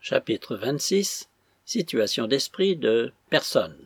Chapitre 26 Situation d'esprit de personne.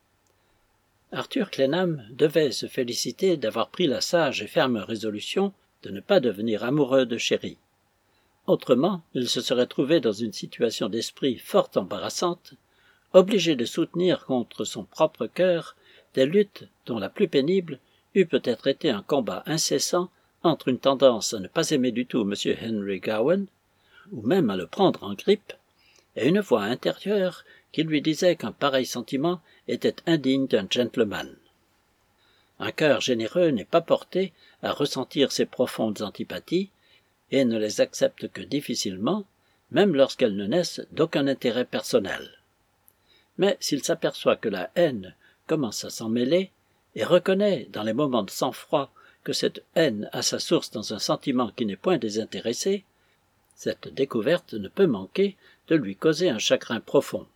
Arthur Clennam devait se féliciter d'avoir pris la sage et ferme résolution de ne pas devenir amoureux de Chérie. Autrement, il se serait trouvé dans une situation d'esprit fort embarrassante, obligé de soutenir contre son propre cœur des luttes dont la plus pénible eût peut-être été un combat incessant entre une tendance à ne pas aimer du tout M. Henry Gowan, ou même à le prendre en grippe, et une voix intérieure qui lui disait qu'un pareil sentiment était indigne d'un gentleman. Un cœur généreux n'est pas porté à ressentir ces profondes antipathies, et ne les accepte que difficilement, même lorsqu'elles ne naissent d'aucun intérêt personnel. Mais s'il s'aperçoit que la haine commence à s'en mêler, et reconnaît dans les moments de sang-froid que cette haine a sa source dans un sentiment qui n'est point désintéressé, cette découverte ne peut manquer de lui causer un chagrin profond.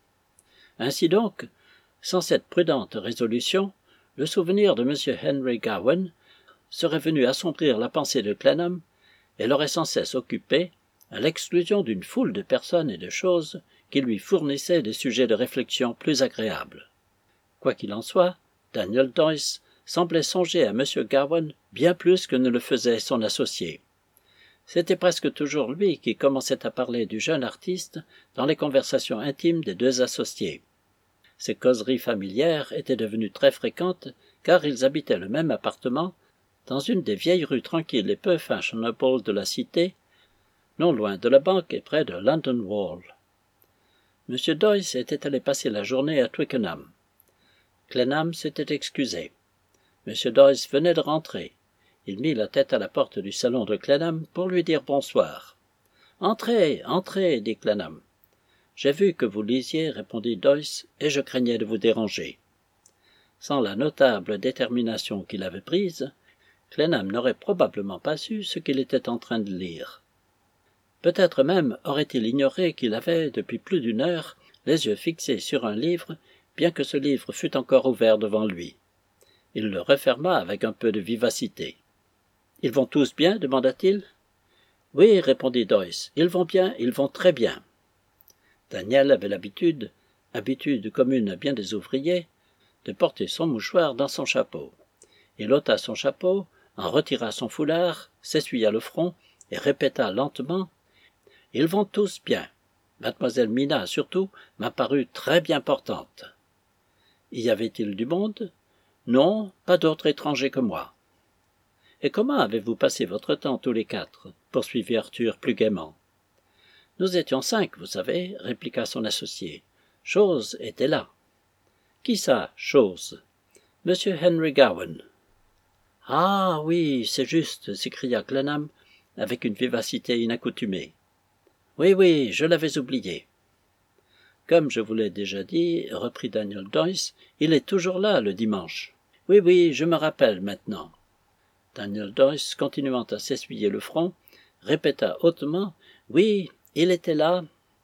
Ainsi donc, sans cette prudente résolution, le souvenir de M. Henry Gowan serait venu assombrir la pensée de Clennam et l'aurait sans cesse occupé, à l'exclusion d'une foule de personnes et de choses qui lui fournissaient des sujets de réflexion plus agréables. Quoi qu'il en soit, Daniel Doyce semblait songer à M. Gowan bien plus que ne le faisait son associé. C'était presque toujours lui qui commençait à parler du jeune artiste dans les conversations intimes des deux associés. Ces causeries familières étaient devenues très fréquentes car ils habitaient le même appartement dans une des vieilles rues tranquilles et peu fashionable de la cité, non loin de la banque et près de London Wall. M. Doyce était allé passer la journée à Twickenham. Clennam s'était excusé. M. Doyce venait de rentrer. Il mit la tête à la porte du salon de Clennam pour lui dire bonsoir. « Entrez, entrez, dit Clennam. « J'ai vu que vous lisiez, répondit Doyce, et je craignais de vous déranger. » Sans la notable détermination qu'il avait prise, Clennam n'aurait probablement pas su ce qu'il était en train de lire. Peut-être même aurait-il ignoré qu'il avait, depuis plus d'une heure, les yeux fixés sur un livre, bien que ce livre fût encore ouvert devant lui. Il le referma avec un peu de vivacité. « Ils vont tous bien ?» demanda-t-il. « Oui, répondit Doyce, ils vont bien, ils vont très bien. » Daniel avait l'habitude, habitude commune à bien des ouvriers, de porter son mouchoir dans son chapeau. Il ôta son chapeau, en retira son foulard, s'essuya le front et répéta lentement « Ils vont tous bien. Mademoiselle Mina, surtout, m'a paru très bien portante. » Y avait-il du monde? Non, pas d'autres étrangers que moi. « Et comment avez-vous passé votre temps tous les quatre ?» poursuivit Arthur plus gaiement. « Nous étions 5, vous savez, » répliqua son associé. « Chose était là. »« Qui ça, Chose ?»« Monsieur Henry Gowan. »« Ah, oui, c'est juste, » s'écria Clennam avec une vivacité inaccoutumée. « Oui, oui, je l'avais oublié. »« Comme je vous l'ai déjà dit, » reprit Daniel Doyce, « il est toujours là le dimanche. »« Oui, oui, je me rappelle maintenant. » Daniel Doyce, continuant à s'essuyer le front, répéta hautement « Oui, il était là. »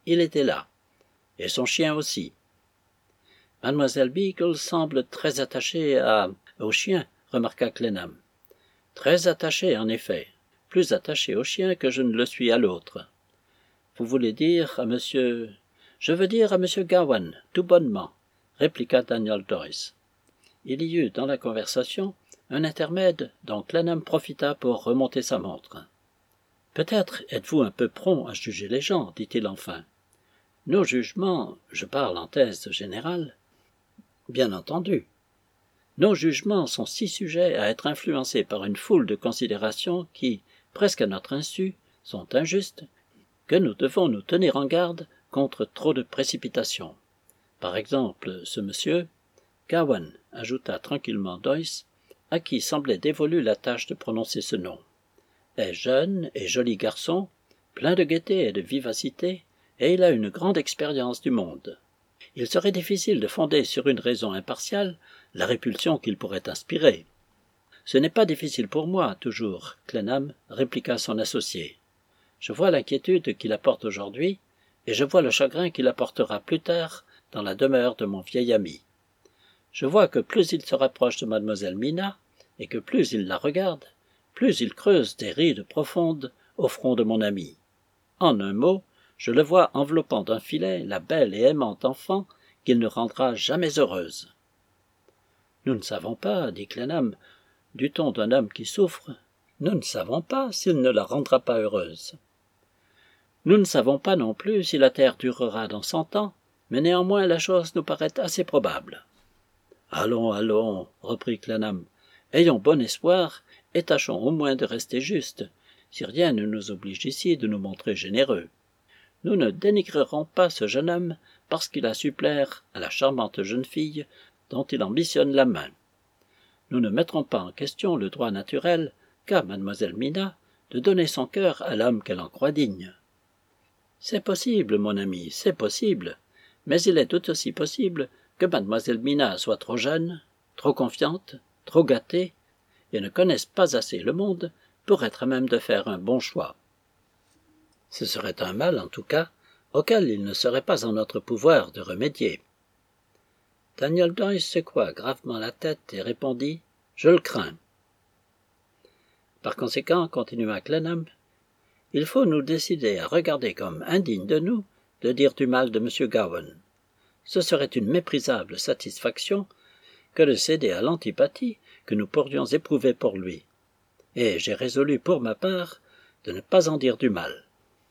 Et son chien aussi. « Mademoiselle Beagle semble très attachée au chien, » remarqua Clennam. « Très attachée, en effet. Plus attachée au chien que je ne le suis à l'autre. Vous voulez dire à monsieur... »« Je veux dire à monsieur Gowan, tout bonnement, » répliqua Daniel Doyce. Il y eut dans la conversation un intermède dont Clennam profita pour remonter sa montre. « Peut-être êtes-vous un peu prompt à juger les gens, » dit-il enfin. « Nos jugements, je parle en thèse générale, bien entendu. Nos jugements sont si sujets à être influencés par une foule de considérations qui, presque à notre insu, sont injustes, que nous devons nous tenir en garde contre trop de précipitation. Par exemple, ce monsieur, Gowan, ajouta tranquillement Doyce, à qui semblait dévolue la tâche de prononcer ce nom, est jeune et joli garçon, plein de gaieté et de vivacité, et il a une grande expérience du monde. Il serait difficile de fonder sur une raison impartiale la répulsion qu'il pourrait inspirer. « Ce n'est pas difficile pour moi, toujours, Clennam, » répliqua son associé. « Je vois l'inquiétude qu'il apporte aujourd'hui, et je vois le chagrin qu'il apportera plus tard dans la demeure de mon vieil ami. Je vois que plus il se rapproche de mademoiselle Mina, et que plus il la regarde, plus il creuse des rides profondes au front de mon ami. En un mot, Je le vois enveloppant d'un filet la belle et aimante enfant qu'il ne rendra jamais heureuse. » « Nous ne savons pas, dit Clennam, du ton d'un homme qui souffre, nous ne savons pas s'il ne la rendra pas heureuse. Nous ne savons pas non plus si la terre durera dans 100 ans, mais néanmoins la chose nous paraît assez probable. »« Allons, allons, reprit Clennam, ayons bon espoir, et tâchons au moins de rester justes, si rien ne nous oblige ici de nous montrer généreux. Nous ne dénigrerons pas ce jeune homme parce qu'il a su plaire à la charmante jeune fille dont il ambitionne la main. Nous ne mettrons pas en question le droit naturel qu'a mademoiselle Mina de donner son cœur à l'homme qu'elle en croit digne. C'est possible, mon ami, c'est possible, mais il est tout aussi possible que mademoiselle Mina soit trop jeune, trop confiante, trop gâtée, et ne connaisse pas assez le monde pour être à même de faire un bon choix. Ce serait un mal, en tout cas, auquel il ne serait pas en notre pouvoir de remédier. » Daniel Doyce secoua gravement la tête et répondit « Je le crains. » Par conséquent, continua Clennam, il faut nous décider à regarder comme indigne de nous de dire du mal de M. Gowan. Ce serait une méprisable satisfaction que de céder à l'antipathie que nous pourrions éprouver pour lui. Et j'ai résolu pour ma part de ne pas en dire du mal.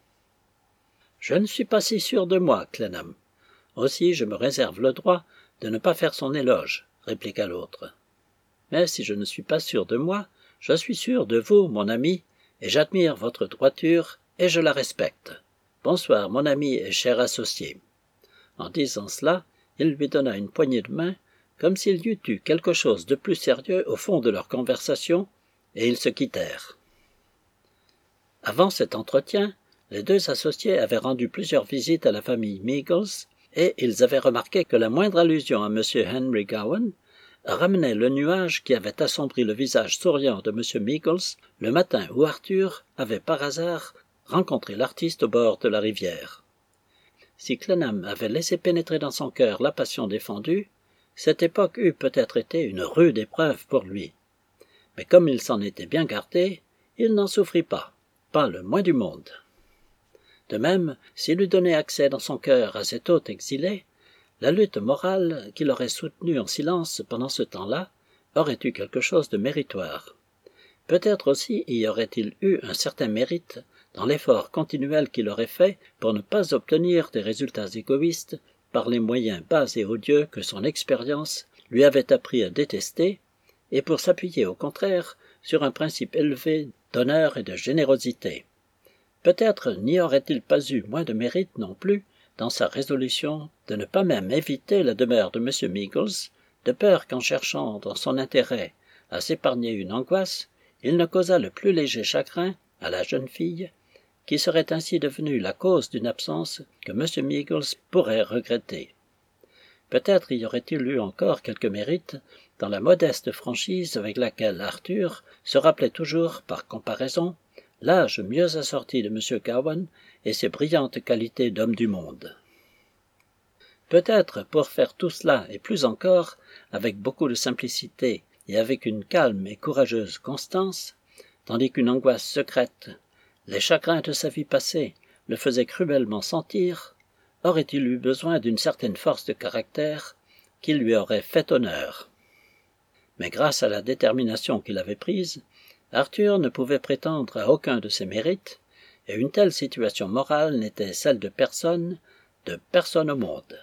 « Je ne suis pas si sûr de moi, Clennam. Aussi je me réserve le droit de ne pas faire son éloge, répliqua l'autre. Mais si je ne suis pas sûr de moi, je suis sûr de vous, mon ami, et j'admire votre droiture, et je la respecte. Bonsoir, mon ami et cher associé. » En disant cela, il lui donna une poignée de main, comme s'il y eût eu quelque chose de plus sérieux au fond de leur conversation, et ils se quittèrent. Avant cet entretien, les deux associés avaient rendu plusieurs visites à la famille Meagles, et ils avaient remarqué que la moindre allusion à M. Henry Gowan ramenait le nuage qui avait assombri le visage souriant de M. Meagles le matin où Arthur avait par hasard rencontré l'artiste au bord de la rivière. Si Clennam avait laissé pénétrer dans son cœur la passion défendue, cette époque eût peut-être été une rude épreuve pour lui. Mais comme il s'en était bien gardé, il n'en souffrit pas le moins du monde. De même, s'il eût donné accès dans son cœur à cet hôte exilé, la lutte morale qu'il aurait soutenue en silence pendant ce temps-là aurait eu quelque chose de méritoire. Peut-être aussi y aurait-il eu un certain mérite dans l'effort continuel qu'il aurait fait pour ne pas obtenir des résultats égoïstes par les moyens bas et odieux que son expérience lui avait appris à détester, et pour s'appuyer au contraire sur un principe élevé d'honneur et de générosité. Peut-être n'y aurait-il pas eu moins de mérite non plus dans sa résolution de ne pas même éviter la demeure de M. Meagles, de peur qu'en cherchant dans son intérêt à s'épargner une angoisse, il ne causât le plus léger chagrin à la jeune fille, qui serait ainsi devenue la cause d'une absence que M. Meagles pourrait regretter. Peut-être y aurait-il eu encore quelque mérite dans la modeste franchise avec laquelle Arthur se rappelait toujours, par comparaison, l'âge mieux assorti de M. Gowan et ses brillantes qualités d'homme du monde. Peut-être, pour faire tout cela et plus encore, avec beaucoup de simplicité et avec une calme et courageuse constance, tandis qu'une angoisse secrète, les chagrins de sa vie passée, le faisaient cruellement sentir, aurait-il eu besoin d'une certaine force de caractère qui lui aurait fait honneur. Mais grâce à la détermination qu'il avait prise, Arthur ne pouvait prétendre à aucun de ses mérites, et une telle situation morale n'était celle de personne au monde.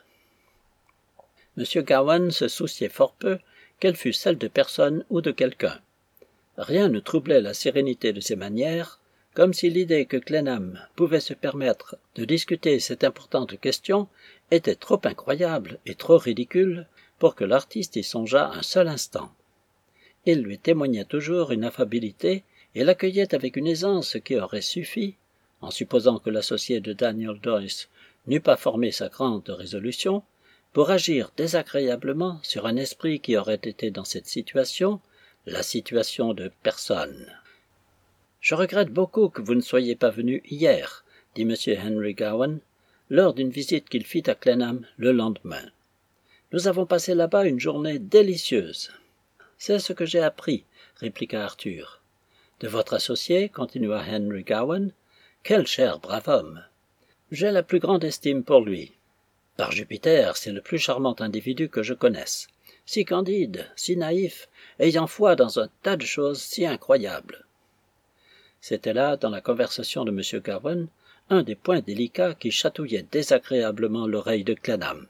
M. Gowan se souciait fort peu qu'elle fût celle de personne ou de quelqu'un. Rien ne troublait la sérénité de ses manières, comme si l'idée que Clennam pouvait se permettre de discuter cette importante question était trop incroyable et trop ridicule pour que l'artiste y songeât un seul instant. Il lui témoignait toujours une affabilité et l'accueillait avec une aisance qui aurait suffi, en supposant que l'associé de Daniel Doyce n'eût pas formé sa grande résolution, pour agir désagréablement sur un esprit qui aurait été dans cette situation, la situation de personne. « Je regrette beaucoup que vous ne soyez pas venu hier, » dit M. Henry Gowan, lors d'une visite qu'il fit à Clennam le lendemain. « Nous avons passé là-bas une journée délicieuse. »« C'est ce que j'ai appris, » répliqua Arthur. « De votre associé, continua Henry Gowan. Quel cher brave homme. J'ai la plus grande estime pour lui. Par Jupiter, c'est le plus charmant individu que je connaisse. Si candide, si naïf, ayant foi dans un tas de choses si incroyables. C'était là, dans la conversation de M. Gowan, un des points délicats qui chatouillait désagréablement l'oreille de Clennam.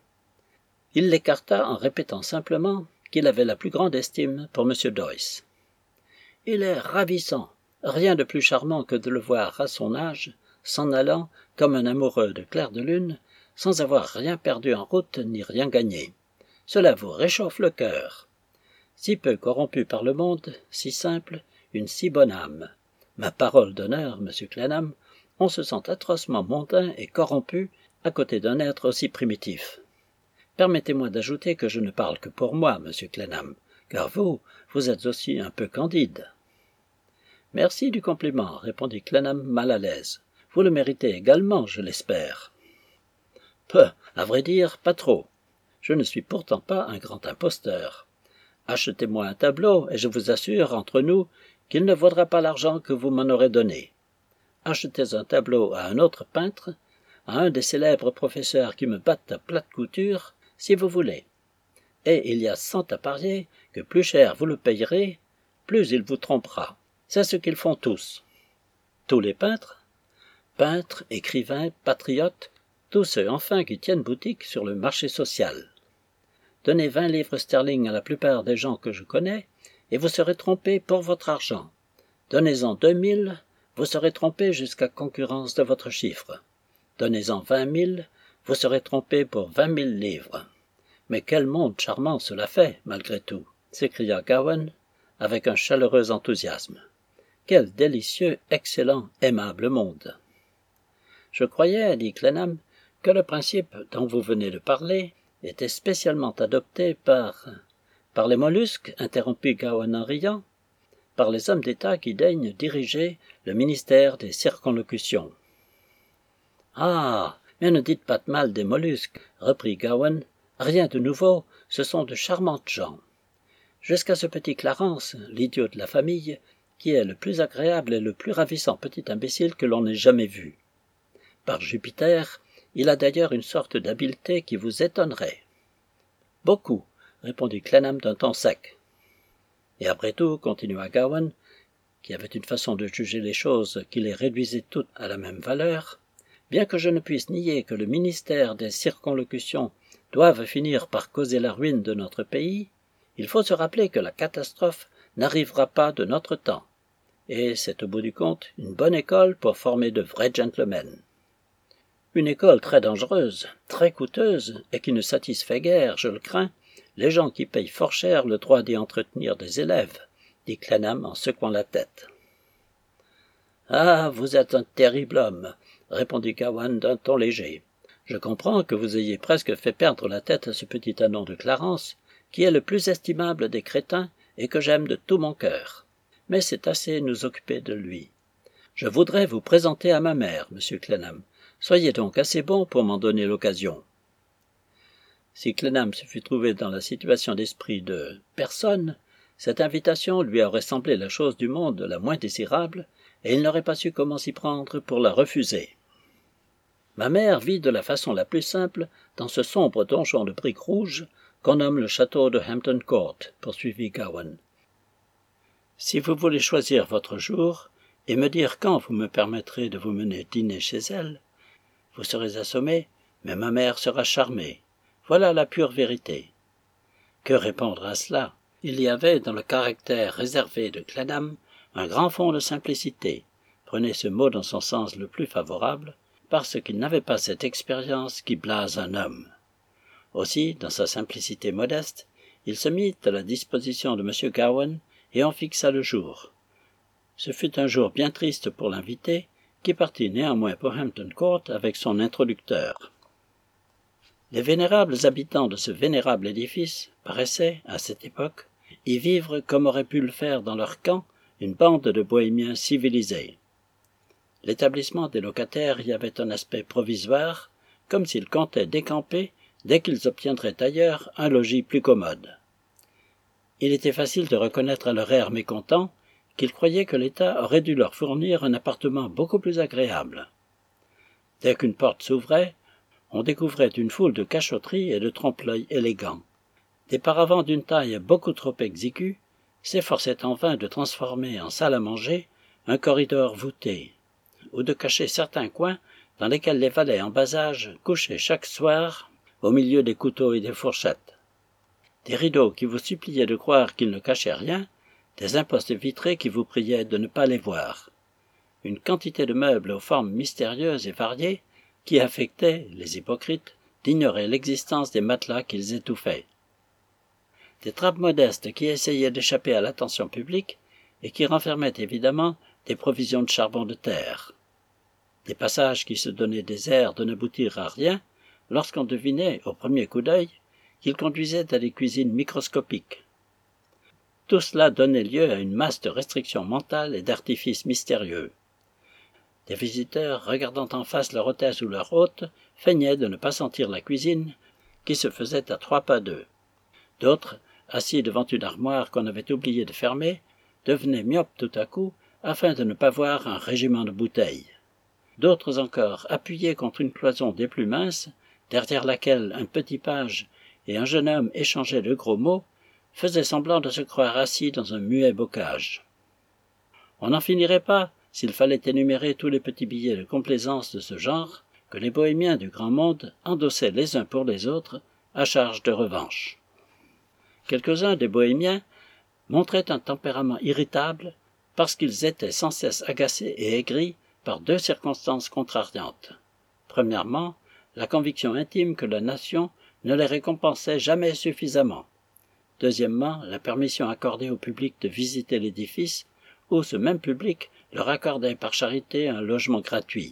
Il l'écarta en répétant simplement qu'il avait la plus grande estime pour M. Doyce. « Il est ravissant, rien de plus charmant que de le voir à son âge, s'en allant, comme un amoureux de clair de lune, sans avoir rien perdu en route ni rien gagné. Cela vous réchauffe le cœur. Si peu corrompu par le monde, si simple, une si bonne âme. Ma parole d'honneur, monsieur Clennam, on se sent atrocement mondain et corrompu à côté d'un être aussi primitif. Permettez-moi d'ajouter que je ne parle que pour moi, monsieur Clennam, car vous êtes aussi un peu candide. Merci du compliment, répondit Clennam mal à l'aise. Vous le méritez également, je l'espère. Peu, à vrai dire, pas trop. Je ne suis pourtant pas un grand imposteur. Achetez-moi un tableau, et je vous assure, entre nous, qu'il ne vaudra pas l'argent que vous m'en aurez donné. Achetez un tableau à un autre peintre, à un des célèbres professeurs qui me battent à plate couture, si vous voulez. Et il y a 100 à parier que plus cher vous le payerez, plus il vous trompera. C'est ce qu'ils font tous. Tous les peintres? Peintres, écrivains, patriotes, tous ceux enfin qui tiennent boutique sur le marché social. Donnez 20 livres sterling à la plupart des gens que je connais, et vous serez trompé pour votre argent. Donnez-en 2000, vous serez trompé jusqu'à concurrence de votre chiffre. Donnez-en 20 000, vous serez trompé pour 20 000 livres. Mais quel monde charmant cela fait, malgré tout, s'écria Gowan, avec un chaleureux enthousiasme. Quel délicieux, excellent, aimable monde. Je croyais, dit Clennam, que le principe dont vous venez de parler était spécialement adopté par les mollusques, interrompit Gowan en riant, par les hommes d'État qui daignent diriger le ministère des circonlocutions. Ah, mais ne dites pas de mal des mollusques, reprit Gowan. Rien de nouveau, ce sont de charmantes gens. Jusqu'à ce petit Clarence, l'idiot de la famille, qui est le plus agréable et le plus ravissant petit imbécile que l'on ait jamais vu. Par Jupiter, il a d'ailleurs une sorte d'habileté qui vous étonnerait. Beaucoup, répondit Clennam d'un ton sec. Et après tout, continua Gowan, qui avait une façon de juger les choses qui les réduisait toutes à la même valeur, bien que je ne puisse nier que le ministère des circonlocutions doive finir par causer la ruine de notre pays, il faut se rappeler que la catastrophe n'arrivera pas de notre temps, et c'est au bout du compte une bonne école pour former de vrais gentlemen. Une école très dangereuse, très coûteuse, et qui ne satisfait guère, je le crains, les gens qui payent fort cher le droit d'y entretenir des élèves, dit Clennam en secouant la tête. Ah, vous êtes un terrible homme, répondit Gowan d'un ton léger. Je comprends que vous ayez presque fait perdre la tête à ce petit ânon de Clarence, qui est le plus estimable des crétins et que j'aime de tout mon cœur. Mais c'est assez nous occuper de lui. Je voudrais vous présenter à ma mère, monsieur Clennam. Soyez donc assez bon pour m'en donner l'occasion. Si Clennam se fût trouvé dans la situation d'esprit de personne, cette invitation lui aurait semblé la chose du monde la moins désirable, et il n'aurait pas su comment s'y prendre pour la refuser. Ma mère vit de la façon la plus simple dans ce sombre donjon de briques rouges qu'on nomme le château de Hampton Court, poursuivit Gowan. Si vous voulez choisir votre jour et me dire quand vous me permettrez de vous mener dîner chez elle, vous serez assommé, mais ma mère sera charmée. Voilà la pure vérité. Que répondre à cela? Il y avait dans le caractère réservé de Clennam un grand fond de simplicité. Prenez ce mot dans son sens le plus favorable, parce qu'il n'avait pas cette expérience qui blase un homme. Aussi, dans sa simplicité modeste, il se mit à la disposition de M. Gowan et en fixa le jour. Ce fut un jour bien triste pour l'invité, qui partit néanmoins pour Hampton Court avec son introducteur. Les vénérables habitants de ce vénérable édifice paraissaient, à cette époque, y vivre comme aurait pu le faire dans leur camp une bande de bohémiens civilisés. L'établissement des locataires y avait un aspect provisoire, comme s'ils comptaient décamper dès qu'ils obtiendraient ailleurs un logis plus commode. Il était facile de reconnaître à leur air mécontent qu'ils croyaient que l'État aurait dû leur fournir un appartement beaucoup plus agréable. Dès qu'une porte s'ouvrait, on découvrait une foule de cachotteries et de trompe-l'œil élégants. Des paravents d'une taille beaucoup trop exiguë s'efforçaient en vain de transformer en salle à manger un corridor voûté, ou de cacher certains coins dans lesquels les valets en bas âge couchaient chaque soir au milieu des couteaux et des fourchettes. Des rideaux qui vous suppliaient de croire qu'ils ne cachaient rien, des impostes vitrés qui vous priaient de ne pas les voir. Une quantité de meubles aux formes mystérieuses et variées qui affectaient, les hypocrites, d'ignorer l'existence des matelas qu'ils étouffaient. Des trappes modestes qui essayaient d'échapper à l'attention publique et qui renfermaient évidemment des provisions de charbon de terre. Des passages qui se donnaient des airs de n'aboutir à rien lorsqu'on devinait, au premier coup d'œil, qu'ils conduisaient à des cuisines microscopiques. Tout cela donnait lieu à une masse de restrictions mentales et d'artifices mystérieux. Des visiteurs, regardant en face leur hôtesse ou leur hôte, feignaient de ne pas sentir la cuisine, qui se faisait à 3 pas d'eux. D'autres, assis devant une armoire qu'on avait oublié de fermer, devenaient myopes tout à coup, afin de ne pas voir un régiment de bouteilles. D'autres encore, appuyés contre une cloison des plus minces, derrière laquelle un petit page et un jeune homme échangeaient de gros mots, faisaient semblant de se croire assis dans un muet bocage. On n'en finirait pas, s'il fallait énumérer tous les petits billets de complaisance de ce genre, que les bohémiens du grand monde endossaient les uns pour les autres, à charge de revanche. Quelques-uns des bohémiens montraient un tempérament irritable parce qu'ils étaient sans cesse agacés et aigris par 2 circonstances contrariantes. Premièrement, la conviction intime que la nation ne les récompensait jamais suffisamment. Deuxièmement, la permission accordée au public de visiter l'édifice, où ce même public leur accordait par charité un logement gratuit.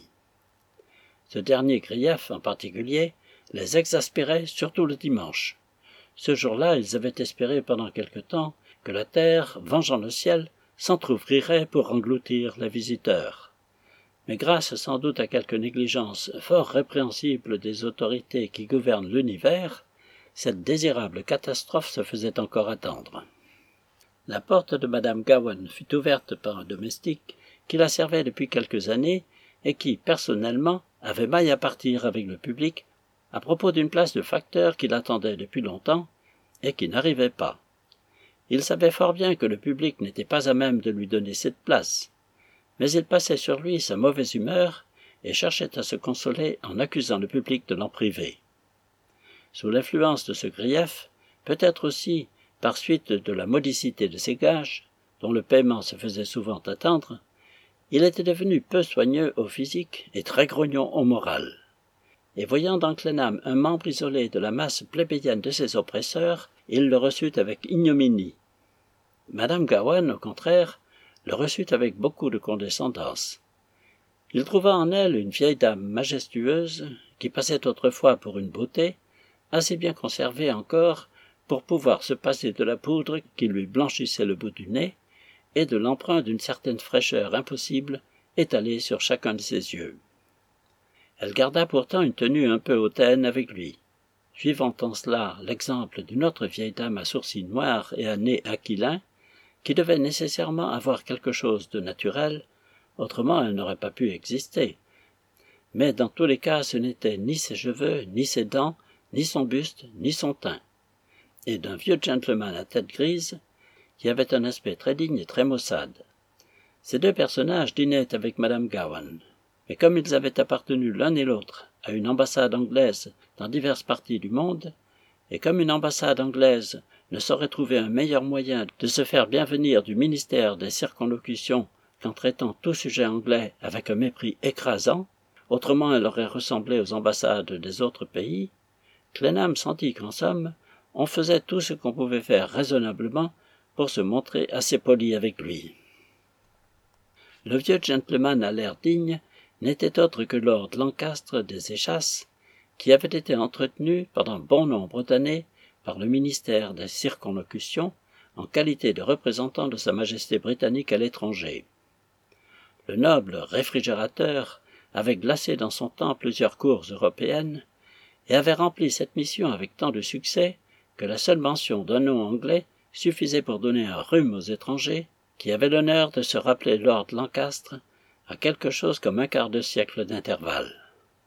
Ce dernier grief, en particulier, les exaspérait surtout le dimanche. Ce jour-là, ils avaient espéré pendant quelque temps que la terre, vengeant le ciel, s'entr'ouvrirait pour engloutir les visiteurs. Mais grâce sans doute à quelque négligence fort répréhensible des autorités qui gouvernent l'univers, cette désirable catastrophe se faisait encore attendre. La porte de Madame Gowan fut ouverte par un domestique qui la servait depuis quelques années et qui, personnellement, avait maille à partir avec le public à propos d'une place de facteur qu'il attendait depuis longtemps et qui n'arrivait pas. Il savait fort bien que le public n'était pas à même de lui donner cette place, mais il passait sur lui sa mauvaise humeur et cherchait à se consoler en accusant le public de l'en priver. Sous l'influence de ce grief, peut-être aussi par suite de la modicité de ses gages, dont le paiement se faisait souvent attendre, il était devenu peu soigneux au physique et très grognon au moral. Et voyant dans Clenham un membre isolé de la masse plébéienne de ses oppresseurs, il le reçut avec ignominie. Madame Gowan, au contraire, le reçut avec beaucoup de condescendance. Il trouva en elle une vieille dame majestueuse, qui passait autrefois pour une beauté, assez bien conservée encore pour pouvoir se passer de la poudre qui lui blanchissait le bout du nez, et de l'emprunt d'une certaine fraîcheur impossible étalée sur chacun de ses yeux. Elle garda pourtant une tenue un peu hautaine avec lui, suivant en cela l'exemple d'une autre vieille dame à sourcils noirs et à nez aquilin, qui devait nécessairement avoir quelque chose de naturel, autrement elle n'aurait pas pu exister. Mais dans tous les cas ce n'étaient ni ses cheveux, ni ses dents, ni son buste, ni son teint, et d'un vieux gentleman à tête grise, qui avait un aspect très digne et très maussade. Ces 2 personnages dînaient avec Madame Gowan, mais comme ils avaient appartenu l'un et l'autre à une ambassade anglaise dans diverses parties du monde, et comme une ambassade anglaise ne saurait trouver un meilleur moyen de se faire bien venir du ministère des circonlocutions qu'en traitant tout sujet anglais avec un mépris écrasant, autrement elle aurait ressemblé aux ambassades des autres pays, Clenham sentit qu'en somme, on faisait tout ce qu'on pouvait faire raisonnablement pour se montrer assez poli avec lui. Le vieux gentleman à l'air digne n'était autre que Lord Lancastre des Échasses, qui avait été entretenu pendant bon nombre d'années par le ministère des Circonlocutions en qualité de représentant de Sa Majesté britannique à l'étranger. Le noble réfrigérateur avait glacé dans son temps plusieurs cours européennes et avait rempli cette mission avec tant de succès que la seule mention d'un nom anglais suffisait pour donner un rhume aux étrangers qui avaient l'honneur de se rappeler Lord Lancastre à quelque chose comme un quart de siècle d'intervalle.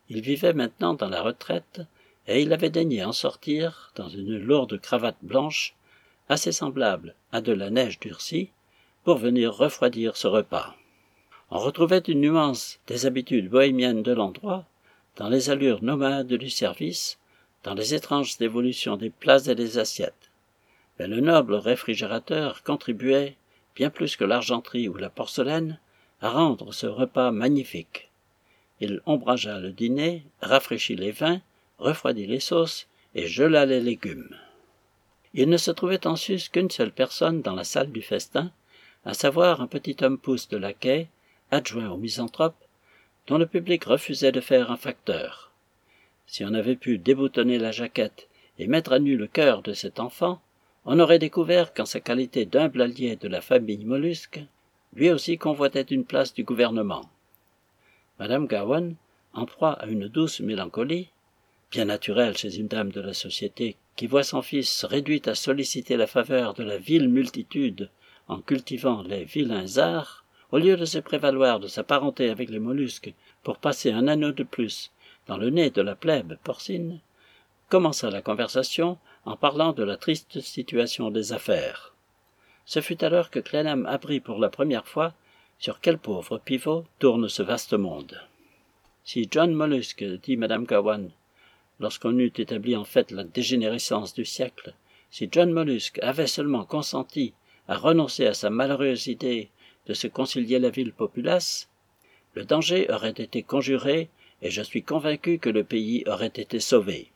Il vivait maintenant dans la retraite, et il avait daigné en sortir dans une lourde cravate blanche, assez semblable à de la neige durcie, pour venir refroidir ce repas. On retrouvait une nuance des habitudes bohémiennes de l'endroit, dans les allures nomades du service, dans les étranges évolutions des plats et des assiettes. Mais le noble réfrigérateur contribuait, bien plus que l'argenterie ou la porcelaine, à rendre ce repas magnifique. Il ombragea le dîner, rafraîchit les vins, refroidit les sauces et gela les légumes. Il ne se trouvait en sus qu'une seule personne dans la salle du festin, à savoir un petit homme pouce de laquais, adjoint au misanthrope, dont le public refusait de faire un facteur. Si on avait pu déboutonner la jaquette et mettre à nu le cœur de cet enfant, on aurait découvert qu'en sa qualité d'humble allié de la famille Mollusque, lui aussi convoitait une place du gouvernement. Madame Gowan, en proie à une douce mélancolie, bien naturelle chez une dame de la société qui voit son fils réduit à solliciter la faveur de la vile multitude en cultivant les vilains arts, au lieu de se prévaloir de sa parenté avec les mollusques pour passer un anneau de plus dans le nez de la plèbe porcine, commença la conversation en parlant de la triste situation des affaires. Ce fut alors que Clennam apprit pour la première fois sur quel pauvre pivot tourne ce vaste monde. Si John Mollusque, dit Madame Gowan, lorsqu'on eut établi en fait la dégénérescence du siècle, si John Mollusque avait seulement consenti à renoncer à sa malheureuse idée de se concilier la ville populace, le danger aurait été conjuré et je suis convaincu que le pays aurait été sauvé.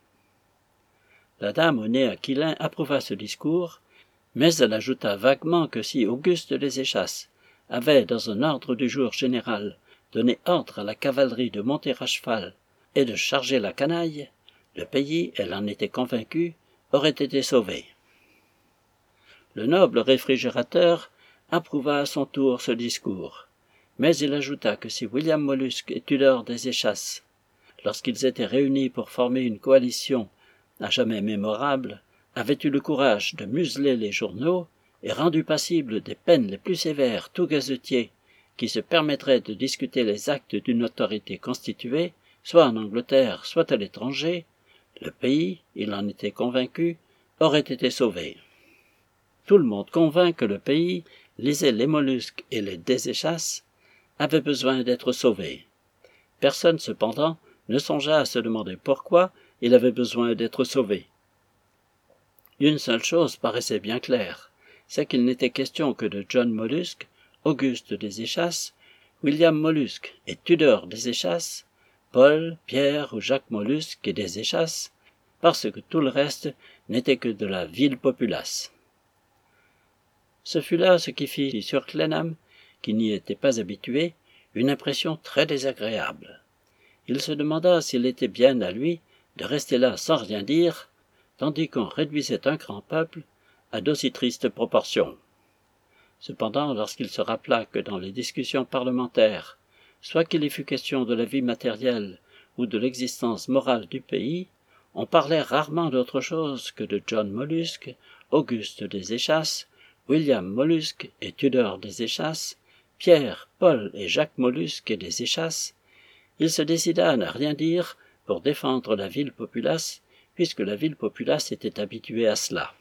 La dame au nez aquilin approuva ce discours, mais elle ajouta vaguement que si Auguste des Échasses avait, dans un ordre du jour général, donné ordre à la cavalerie de monter à cheval et de charger la canaille, le pays, elle en était convaincue, aurait été sauvé. Le noble réfrigérateur approuva à son tour ce discours, mais il ajouta que si William Mollusque et Tudor des Échasses, lorsqu'ils étaient réunis pour former une coalition à jamais mémorable, avaient eu le courage de museler les journaux et rendu passibles des peines les plus sévères tout gazetier qui se permettrait de discuter les actes d'une autorité constituée, soit en Angleterre, soit à l'étranger, le pays, il en était convaincu, aurait été sauvé. Tout le monde convint que le pays, lisez les mollusques et les des Échasses, avait besoin d'être sauvé. Personne, cependant, ne songea à se demander pourquoi il avait besoin d'être sauvé. Une seule chose paraissait bien claire, c'est qu'il n'était question que de John Mollusque, Auguste des Échasses, William Mollusque et Tudor des Échasses, Paul, Pierre ou Jacques Mollusque et des Échasses, parce que tout le reste n'était que de la vile populace. Ce fut là ce qui fit sur Clennam, qui n'y était pas habitué, une impression très désagréable. Il se demanda s'il était bien à lui de rester là sans rien dire, tandis qu'on réduisait un grand peuple à d'aussi tristes proportions. Cependant, lorsqu'il se rappela que dans les discussions parlementaires, soit qu'il y fût question de la vie matérielle ou de l'existence morale du pays, on parlait rarement d'autre chose que de John Mollusque, Auguste des Échasses, William Mollusque et Tudor des Échasses, Pierre, Paul et Jacques Mollusque et des Échasses, il se décida à ne rien dire pour défendre la ville populace, puisque la ville populace était habituée à cela.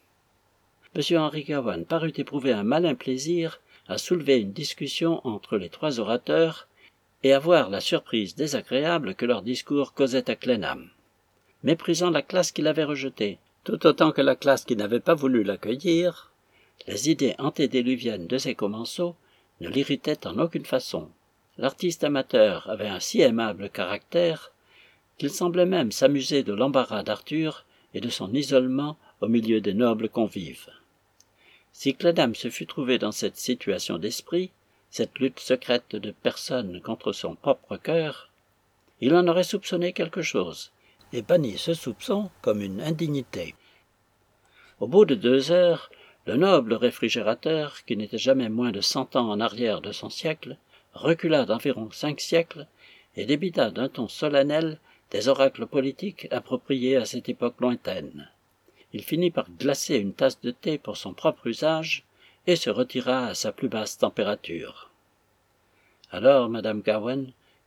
M. Henry Gowan parut éprouver un malin plaisir à soulever une discussion entre les trois orateurs et à voir la surprise désagréable que leur discours causait à Clennam. Méprisant la classe qu'il avait rejetée, tout autant que la classe qui n'avait pas voulu l'accueillir, les idées antédiluviennes de ses commensaux ne l'irritaient en aucune façon. L'artiste amateur avait un si aimable caractère qu'il semblait même s'amuser de l'embarras d'Arthur et de son isolement au milieu des nobles convives. Si Clennam se fût trouvé dans cette situation d'esprit, cette lutte secrète de personne contre son propre cœur, il en aurait soupçonné quelque chose, et banni ce soupçon comme une indignité. Au bout de 2 heures, le noble réfrigérateur, qui n'était jamais moins de 100 ans en arrière de son siècle, recula d'environ 5 siècles et débita d'un ton solennel des oracles politiques appropriés à cette époque lointaine. Il finit par glacer une tasse de thé pour son propre usage et se retira à sa plus basse température. Alors Madame Gowan,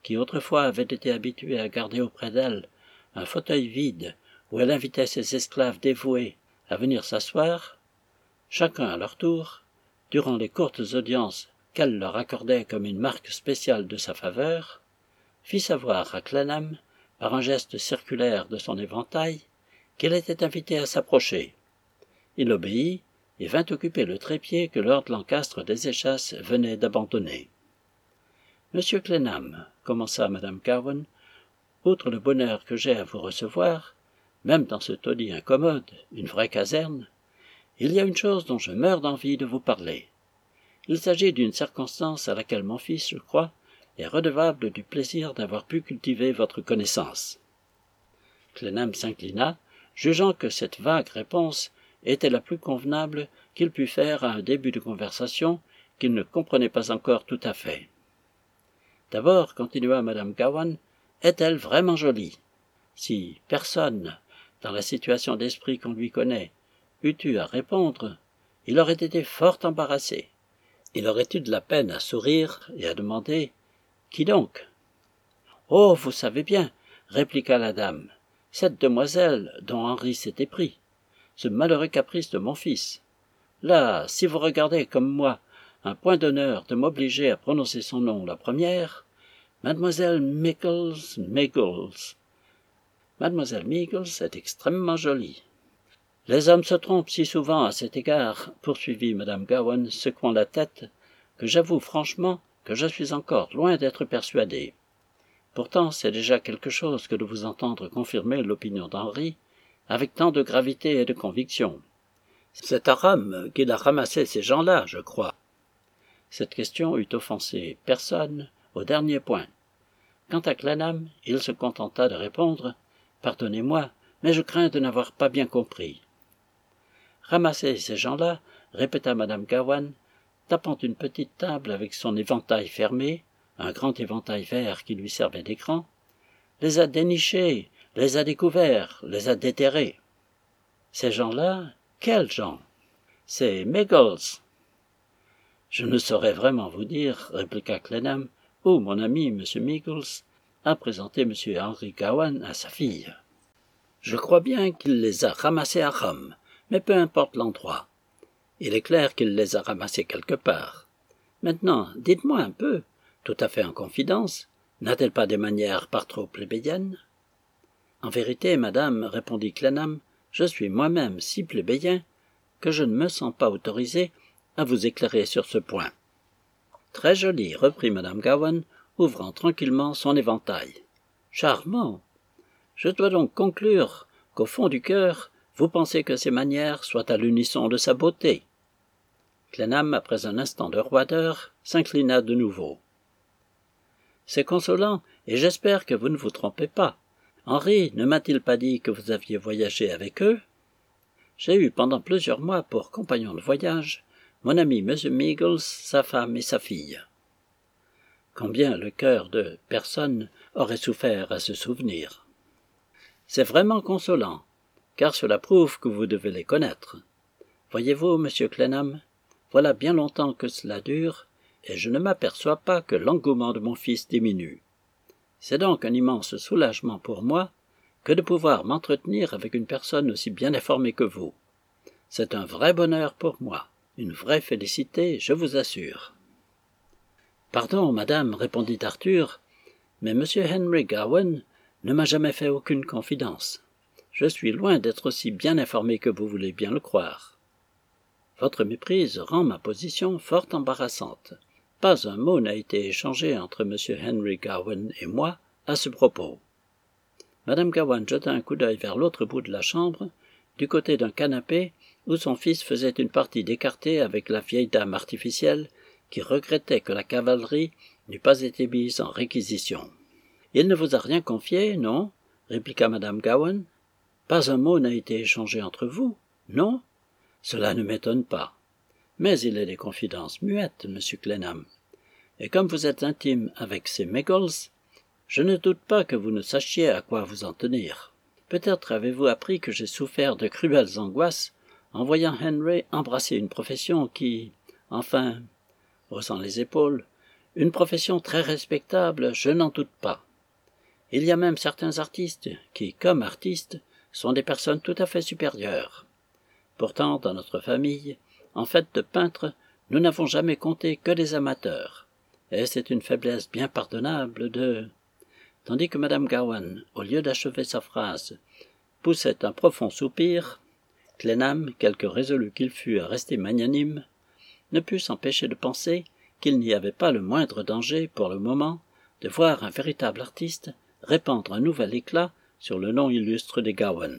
qui autrefois avait été habituée à garder auprès d'elle un fauteuil vide où elle invitait ses esclaves dévoués à venir s'asseoir, chacun à leur tour, durant les courtes audiences qu'elle leur accordait comme une marque spéciale de sa faveur, fit savoir à Clennam, par un geste circulaire de son éventail, qu'il était invité à s'approcher. Il obéit et vint occuper le trépied que lord Lancastre des Échasses venait d'abandonner. « Monsieur Clennam, commença madame Cowan, outre le bonheur que j'ai à vous recevoir, même dans ce taudis incommode, une vraie caserne, il y a une chose dont je meurs d'envie de vous parler. Il s'agit d'une circonstance à laquelle mon fils, je crois, est redevable du plaisir d'avoir pu cultiver votre connaissance. » Clennam s'inclina, jugeant que cette vague réponse était la plus convenable qu'il pût faire à un début de conversation qu'il ne comprenait pas encore tout à fait. « D'abord, continua madame Cowan, est-elle vraiment jolie? Si personne, dans la situation d'esprit qu'on lui connaît, eût eu à répondre, il aurait été fort embarrassé. Il aurait eu de la peine à sourire et à demander « Qui donc ?» « Oh, vous savez bien, » répliqua la dame, « cette demoiselle dont Henri s'est épris, ce malheureux caprice de mon fils. Là, si vous regardez comme moi un point d'honneur de m'obliger à prononcer son nom la première, mademoiselle Miggles. Mademoiselle Miggles est extrêmement jolie. Les hommes se trompent si souvent à cet égard, poursuivit madame Cowan, secouant la tête, que j'avoue franchement que je suis encore loin d'être persuadé. Pourtant, c'est déjà quelque chose que de vous entendre confirmer l'opinion d'Henri, avec tant de gravité et de conviction. C'est à Rome qu'il a ramassé ces gens-là, je crois. Cette question eût offensé personne au dernier point. Quant à Clennam, il se contenta de répondre « Pardonnez-moi, mais je crains de n'avoir pas bien compris. » « Ramasser ces gens-là, » répéta madame Cowan, tapant une petite table avec son éventail fermé, un grand éventail vert qui lui servait d'écran, les a dénichés, les a découverts, les a déterrés. Ces gens-là, quels gens? C'est Miggles. Je ne saurais vraiment vous dire, répliqua Clennam, où mon ami, M. Miggles, a présenté M. Henry Cowan à sa fille. Je crois bien qu'il les a ramassés à Rome, mais peu importe l'endroit. Il est clair qu'il les a ramassés quelque part. Maintenant, dites-moi un peu, tout à fait en confidence, n'a-t-elle pas des manières par trop plébéiennes? En vérité, madame, répondit Clennam, je suis moi-même si plébéien que je ne me sens pas autorisé à vous éclairer sur ce point. Très joli, reprit madame Cowan, ouvrant tranquillement son éventail. Charmant. Je dois donc conclure qu'au fond du cœur, vous pensez que ses manières soient à l'unisson de sa beauté. Clennam, après un instant de roideur, s'inclina de nouveau. C'est consolant, et j'espère que vous ne vous trompez pas. Henri ne m'a-t-il pas dit que vous aviez voyagé avec eux? J'ai eu pendant plusieurs mois pour compagnon de voyage mon ami M. Miggles, sa femme et sa fille. Combien le cœur de personne aurait souffert à ce souvenir. C'est vraiment consolant, car cela prouve que vous devez les connaître. Voyez-vous, monsieur Clennam, voilà bien longtemps que cela dure, et je ne m'aperçois pas que l'engouement de mon fils diminue. C'est donc un immense soulagement pour moi que de pouvoir m'entretenir avec une personne aussi bien informée que vous. C'est un vrai bonheur pour moi, une vraie félicité, je vous assure. « Pardon, madame, répondit Arthur, mais M. Henry Cowan ne m'a jamais fait aucune confidence. Je suis loin d'être aussi bien informé que vous voulez bien le croire. Votre méprise rend ma position fort embarrassante. Pas un mot n'a été échangé entre M. Henry Cowan et moi à ce propos. » Madame Cowan jeta un coup d'œil vers l'autre bout de la chambre, du côté d'un canapé où son fils faisait une partie d'écarté avec la vieille dame artificielle qui regrettait que la cavalerie n'eût pas été mise en réquisition. « Il ne vous a rien confié, non » répliqua madame Cowan. « Pas un mot n'a été échangé entre vous, non ? Cela ne m'étonne pas. Mais il est des confidences muettes, monsieur Clennam. Et comme vous êtes intime avec ces Miggles, je ne doute pas que vous ne sachiez à quoi vous en tenir. Peut-être avez-vous appris que j'ai souffert de cruelles angoisses en voyant Henry embrasser une profession qui, enfin, haussant les épaules, Une profession très respectable, je n'en doute pas. Il y a même certains artistes qui, comme artistes, sont des personnes tout à fait supérieures. Pourtant, dans notre famille, en fait de peintres, nous n'avons jamais compté que des amateurs. Et c'est une faiblesse bien pardonnable de... Tandis que Madame Gowan, au lieu d'achever sa phrase, poussait un profond soupir, Clennam, quelque résolu qu'il fût à rester magnanime, ne put s'empêcher de penser qu'il n'y avait pas le moindre danger, pour le moment, de voir un véritable artiste répandre un nouvel éclat sur le nom illustre des Gowan.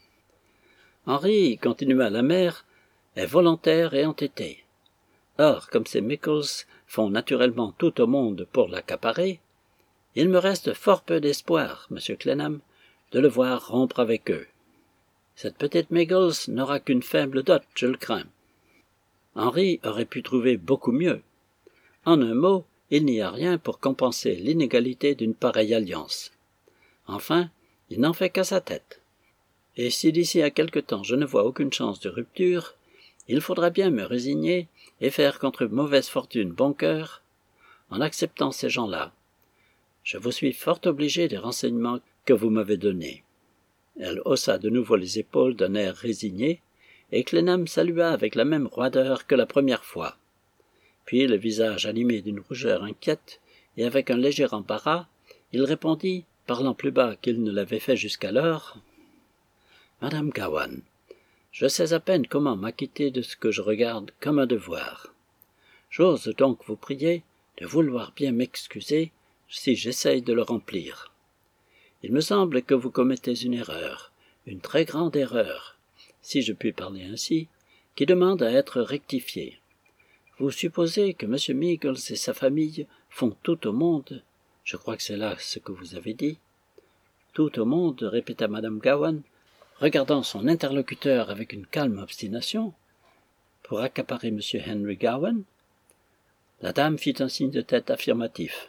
Henry, continua la mère, est volontaire et entêté. Or, comme ces Mickles font naturellement tout au monde pour l'accaparer, il me reste fort peu d'espoir, monsieur Clennam, de le voir rompre avec eux. Cette petite Miggles n'aura qu'une faible dot, je le crains. Henry aurait pu trouver beaucoup mieux. En un mot, il n'y a rien pour compenser l'inégalité d'une pareille alliance. Enfin, il n'en fait qu'à sa tête. Et si d'ici à quelque temps je ne vois aucune chance de rupture, il faudra bien me résigner et faire contre mauvaise fortune bon cœur, en acceptant ces gens-là. Je vous suis fort obligé des renseignements que vous m'avez donnés. Elle haussa de nouveau les épaules d'un air résigné, et Clennam salua avec la même roideur que la première fois. Puis, le visage animé d'une rougeur inquiète, et avec un léger embarras, il répondit, parlant plus bas qu'il ne l'avait fait jusqu'alors, « Madame Gowan, je sais à peine comment m'acquitter de ce que je regarde comme un devoir. J'ose donc vous prier de vouloir bien m'excuser si j'essaye de le remplir. Il me semble que vous commettez une erreur, une très grande erreur, si je puis parler ainsi, qui demande à être rectifiée. Vous supposez que M. Miggles et sa famille font tout au monde, je crois que c'est là ce que vous avez dit. Tout au monde, répéta Madame Gowan, regardant son interlocuteur avec une calme obstination, pour accaparer M. Henry Gowan. La dame fit un signe de tête affirmatif.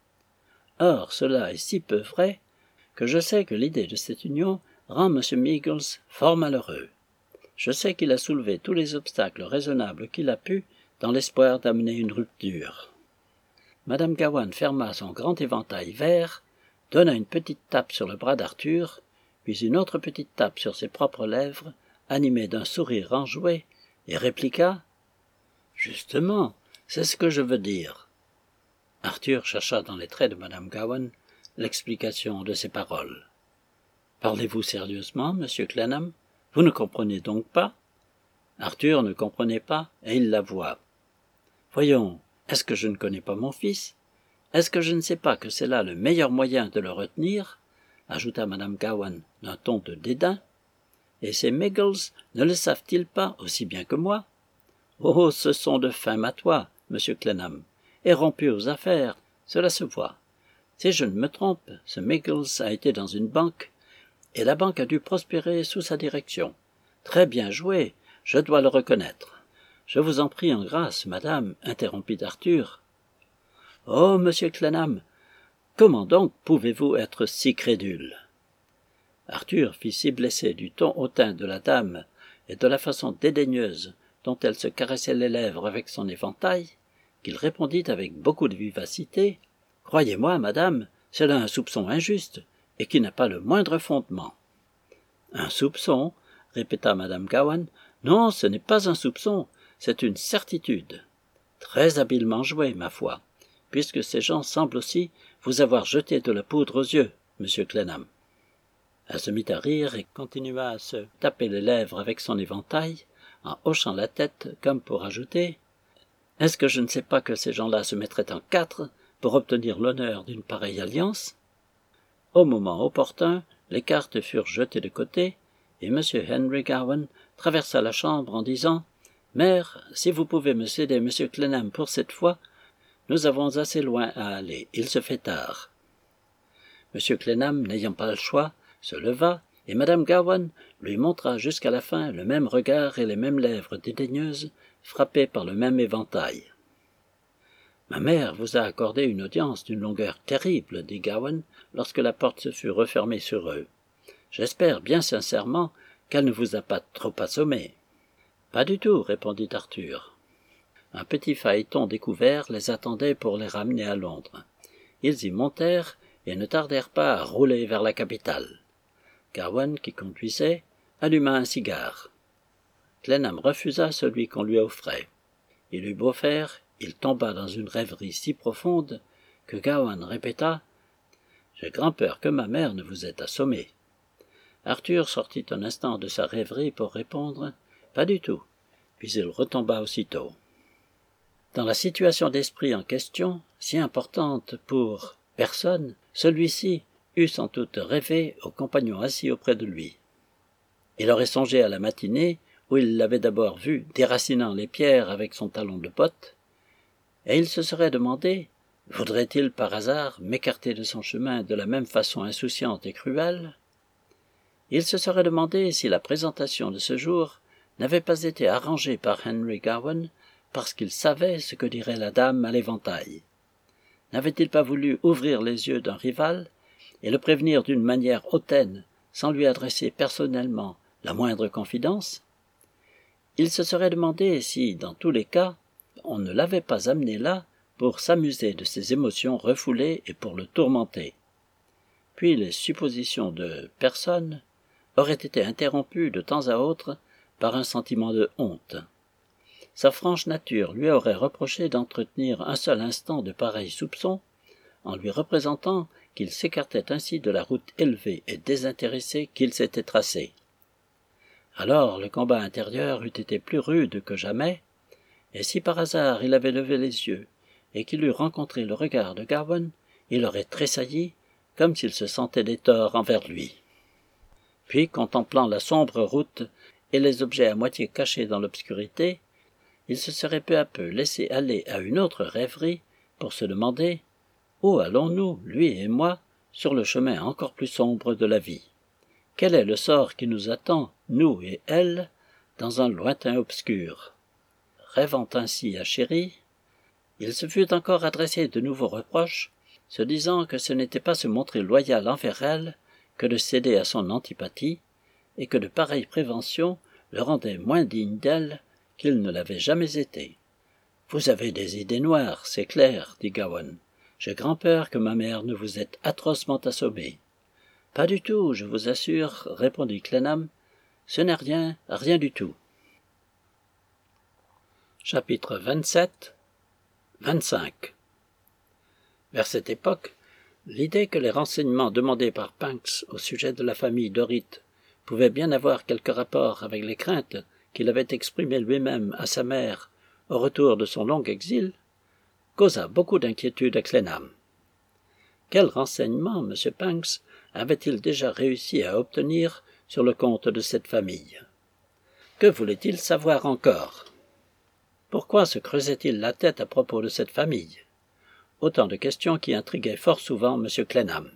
Or, cela est si peu vrai que je sais que l'idée de cette union rend M. Miggles fort malheureux. Je sais qu'il a soulevé tous les obstacles raisonnables qu'il a pu dans l'espoir d'amener une rupture. Madame Gowan ferma son grand éventail vert, donna une petite tape sur le bras d'Arthur, puis une autre petite tape sur ses propres lèvres, animée d'un sourire enjoué, et répliqua « Justement, c'est ce que je veux dire. » Arthur chercha dans les traits de Madame Gowan l'explication de ces paroles. « Parlez-vous sérieusement, monsieur Clennam? Vous ne comprenez donc pas ?» Arthur ne comprenait pas, et il l'avoua. « Voyons, est-ce que je ne connais pas mon fils? Est-ce que je ne sais pas que c'est là le meilleur moyen de le retenir ?» ajouta Madame Gowan d'un ton de dédain. « Et ces Miggles ne le savent-ils pas aussi bien que moi? Oh, ce sont de fins matois, monsieur Clennam, et rompus aux affaires, cela se voit. Si je ne me trompe, ce Miggles a été dans une banque, et la banque a dû prospérer sous sa direction. Très bien joué, je dois le reconnaître. Je vous en prie en grâce, madame, interrompit Arthur. Oh, monsieur Clennam, comment donc pouvez-vous être si crédule? Arthur fut si blessé du ton hautain de la dame et de la façon dédaigneuse dont elle se caressait les lèvres avec son éventail, qu'il répondit avec beaucoup de vivacité. « Croyez-moi, madame, c'est là un soupçon injuste, et qui n'a pas le moindre fondement. »« Un soupçon ?» répéta Madame Gowan. « Non, ce n'est pas un soupçon, c'est une certitude. Très habilement joué, ma foi, puisque ces gens semblent aussi vous avoir jeté de la poudre aux yeux, monsieur Clennam. » Elle se mit à rire et continua à se taper les lèvres avec son éventail, en hochant la tête comme pour ajouter « Est-ce que je ne sais pas que ces gens-là se mettraient en quatre pour obtenir l'honneur d'une pareille alliance ?» Au moment opportun, les cartes furent jetées de côté, et M. Henry Gowan traversa la chambre en disant « Mère, si vous pouvez me céder M. Clennam pour cette fois, nous avons assez loin à aller, il se fait tard. » M. Clennam, n'ayant pas le choix, se leva, et Mme Gowan lui montra jusqu'à la fin le même regard et les mêmes lèvres dédaigneuses, frappées par le même éventail. « Ma mère vous a accordé une audience d'une longueur terrible, dit Gowan, lorsque la porte se fut refermée sur eux. J'espère bien sincèrement qu'elle ne vous a pas trop assommé. »« Pas du tout, répondit Arthur. » Un petit phaéton découvert les attendait pour les ramener à Londres. Ils y montèrent et ne tardèrent pas à rouler vers la capitale. Gawain, qui conduisait, alluma un cigare. Clenham refusa celui qu'on lui offrait. Il eut beau faire, il tomba dans une rêverie si profonde que Gawain répéta « J'ai grand-peur que ma mère ne vous ait assommé. » Arthur sortit un instant de sa rêverie pour répondre « Pas du tout », puis il retomba aussitôt. Dans la situation d'esprit en question, si importante pour personne, celui-ci eût sans doute rêvé au compagnon assis auprès de lui. Il aurait songé à la matinée où il l'avait d'abord vu déracinant les pierres avec son talon de botte, et il se serait demandé « Voudrait-il par hasard m'écarter de son chemin de la même façon insouciante et cruelle ?» Il se serait demandé si la présentation de ce jour n'avait pas été arrangée par Henry Gawain parce qu'il savait ce que dirait la dame à l'éventail. N'avait-il pas voulu ouvrir les yeux d'un rival et le prévenir d'une manière hautaine sans lui adresser personnellement la moindre confidence? Il se serait demandé si, dans tous les cas, on ne l'avait pas amené là pour s'amuser de ses émotions refoulées et pour le tourmenter. Puis les suppositions de personne auraient été interrompues de temps à autre par un sentiment de honte. Sa franche nature lui aurait reproché d'entretenir un seul instant de pareils soupçons, en lui représentant qu'il s'écartait ainsi de la route élevée et désintéressée qu'il s'était tracée. Alors le combat intérieur eût été plus rude que jamais, et si par hasard il avait levé les yeux et qu'il eût rencontré le regard de Gawain, il aurait tressailli comme s'il se sentait des torts envers lui. Puis, contemplant la sombre route et les objets à moitié cachés dans l'obscurité, il se serait peu à peu laissé aller à une autre rêverie pour se demander « Où allons-nous, lui et moi, sur le chemin encore plus sombre de la vie? Quel est le sort qui nous attend, nous et elle, dans un lointain obscur ?» Rêvant ainsi à Chéri, il se fut encore adressé de nouveaux reproches, se disant que ce n'était pas se montrer loyal envers elle que de céder à son antipathie, et que de pareilles préventions le rendaient moins digne d'elle qu'il ne l'avait jamais été. « Vous avez des idées noires, c'est clair, dit Gawain. J'ai grand-peur que ma mère ne vous ait atrocement assommé. »« Pas du tout, je vous assure, répondit Clenham. Ce n'est rien, rien du tout. » Chapitre 27 25 Vers cette époque, l'idée que les renseignements demandés par Pancks au sujet de la famille Dorrit pouvaient bien avoir quelque rapport avec les craintes qu'il avait exprimées lui-même à sa mère au retour de son long exil, causa beaucoup d'inquiétude à Clenham. Quels renseignements M. Pancks avait-il déjà réussi à obtenir sur le compte de cette famille? Que voulait-il savoir encore? Pourquoi se creusait-il la tête à propos de cette famille? Autant de questions qui intriguaient fort souvent M. Clenham.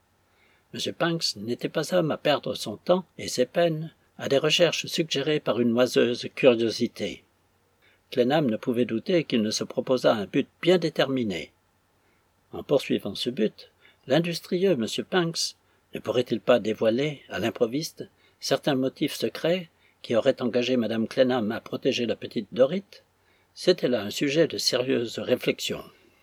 M. Pancks n'était pas homme à perdre son temps et ses peines à des recherches suggérées par une oiseuse curiosité. Clenham ne pouvait douter qu'il ne se proposât un but bien déterminé. En poursuivant ce but, l'industrieux M. Pancks ne pourrait-il pas dévoiler, à l'improviste, certains motifs secrets qui auraient engagé Mme Clenham à protéger la petite Dorrit? C'était là un sujet de sérieuse réflexion.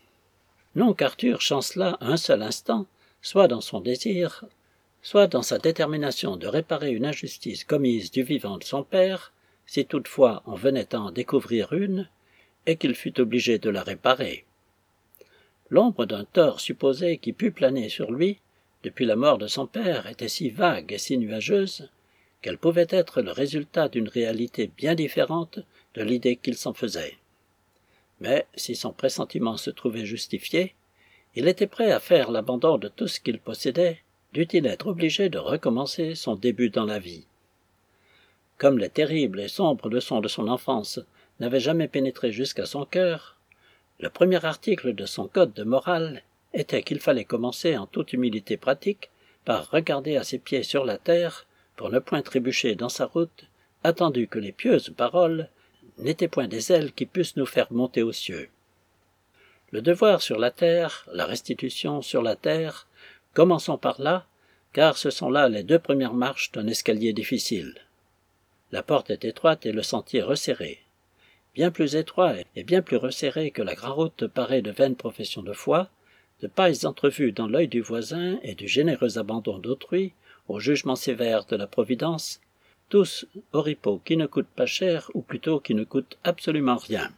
Non qu'Arthur chancelât un seul instant, soit dans son désir, soit dans sa détermination de réparer une injustice commise du vivant de son père, si toutefois on venait à en découvrir une, et qu'il fût obligé de la réparer. L'ombre d'un tort supposé qui pût planer sur lui, depuis la mort de son père, était si vague et si nuageuse, qu'elle pouvait être le résultat d'une réalité bien différente de l'idée qu'il s'en faisait. Mais, si son pressentiment se trouvait justifié, il était prêt à faire l'abandon de tout ce qu'il possédait, dût-il être obligé de recommencer son début dans la vie. Comme les terribles et sombres leçons de son enfance n'avaient jamais pénétré jusqu'à son cœur, le premier article de son code de morale était qu'il fallait commencer en toute humilité pratique par regarder à ses pieds sur la terre pour ne point trébucher dans sa route, attendu que les pieuses paroles n'étaient point des ailes qui pussent nous faire monter aux cieux. Le devoir sur la terre, la restitution sur la terre, commençons par là, car ce sont là les 2 premières marches d'un escalier difficile. La porte est étroite et le sentier resserré. bien plus étroit et bien plus resserré que la grand-route parée de vaines professions de foi, de pailles entrevues dans l'œil du voisin et du généreux abandon d'autrui au jugement sévère de la Providence, tous oripeaux qui ne coûtent pas cher, ou plutôt qui ne coûtent absolument rien.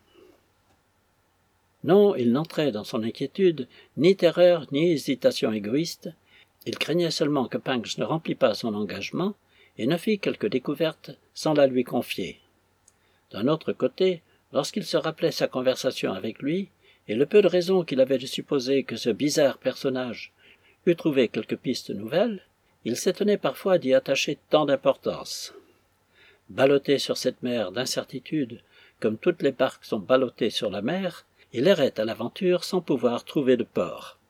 Non, il n'entrait dans son inquiétude ni terreur ni hésitation égoïste, il craignait seulement que Punch ne remplît pas son engagement et ne fît quelque découverte sans la lui confier. D'un autre côté, lorsqu'il se rappelait sa conversation avec lui, et le peu de raison qu'il avait de supposer que ce bizarre personnage eût trouvé quelques pistes nouvelles, il s'étonnait parfois d'y attacher tant d'importance. Ballotté sur cette mer d'incertitude, comme toutes les barques sont ballottées sur la mer, il errait à l'aventure sans pouvoir trouver de port.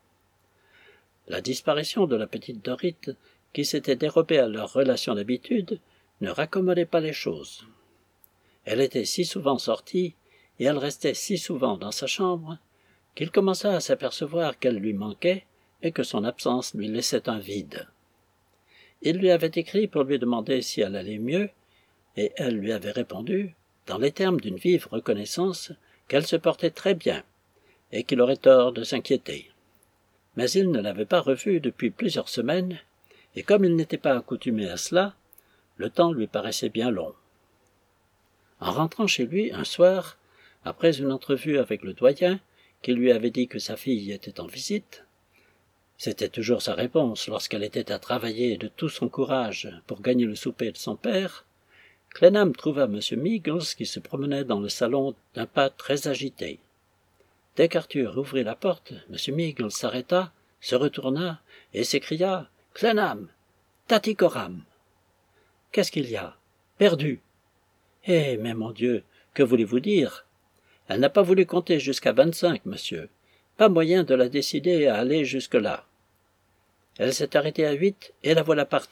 La disparition de la petite Dorite, qui s'était dérobée à leur relation d'habitude, ne raccommodait pas les choses. Elle était si souvent sortie, et elle restait si souvent dans sa chambre, qu'il commença à s'apercevoir qu'elle lui manquait et que son absence lui laissait un vide. Il lui avait écrit pour lui demander si elle allait mieux, et elle lui avait répondu, dans les termes d'une vive reconnaissance, qu'elle se portait très bien, et qu'il aurait tort de s'inquiéter. Mais il ne l'avait pas revue depuis plusieurs semaines, et comme il n'était pas accoutumé à cela, le temps lui paraissait bien long. En rentrant chez lui un soir, après une entrevue avec le doyen, qui lui avait dit que sa fille était en visite, c'était toujours sa réponse lorsqu'elle était à travailler de tout son courage pour gagner le souper de son père, Clennam trouva M. Meagles qui se promenait dans le salon d'un pas très agité. Dès qu'Arthur ouvrit la porte, M. Meagles s'arrêta, se retourna et s'écria « Clennam, Tattycoram !»« Qu'est-ce qu'il y a ? Perdu !»« Eh, mais mon Dieu, que voulez-vous dire ? Elle n'a pas voulu compter jusqu'à 25, monsieur. Pas moyen de la décider à aller jusque-là. Elle s'est arrêtée à 8 et la voilà partie. »«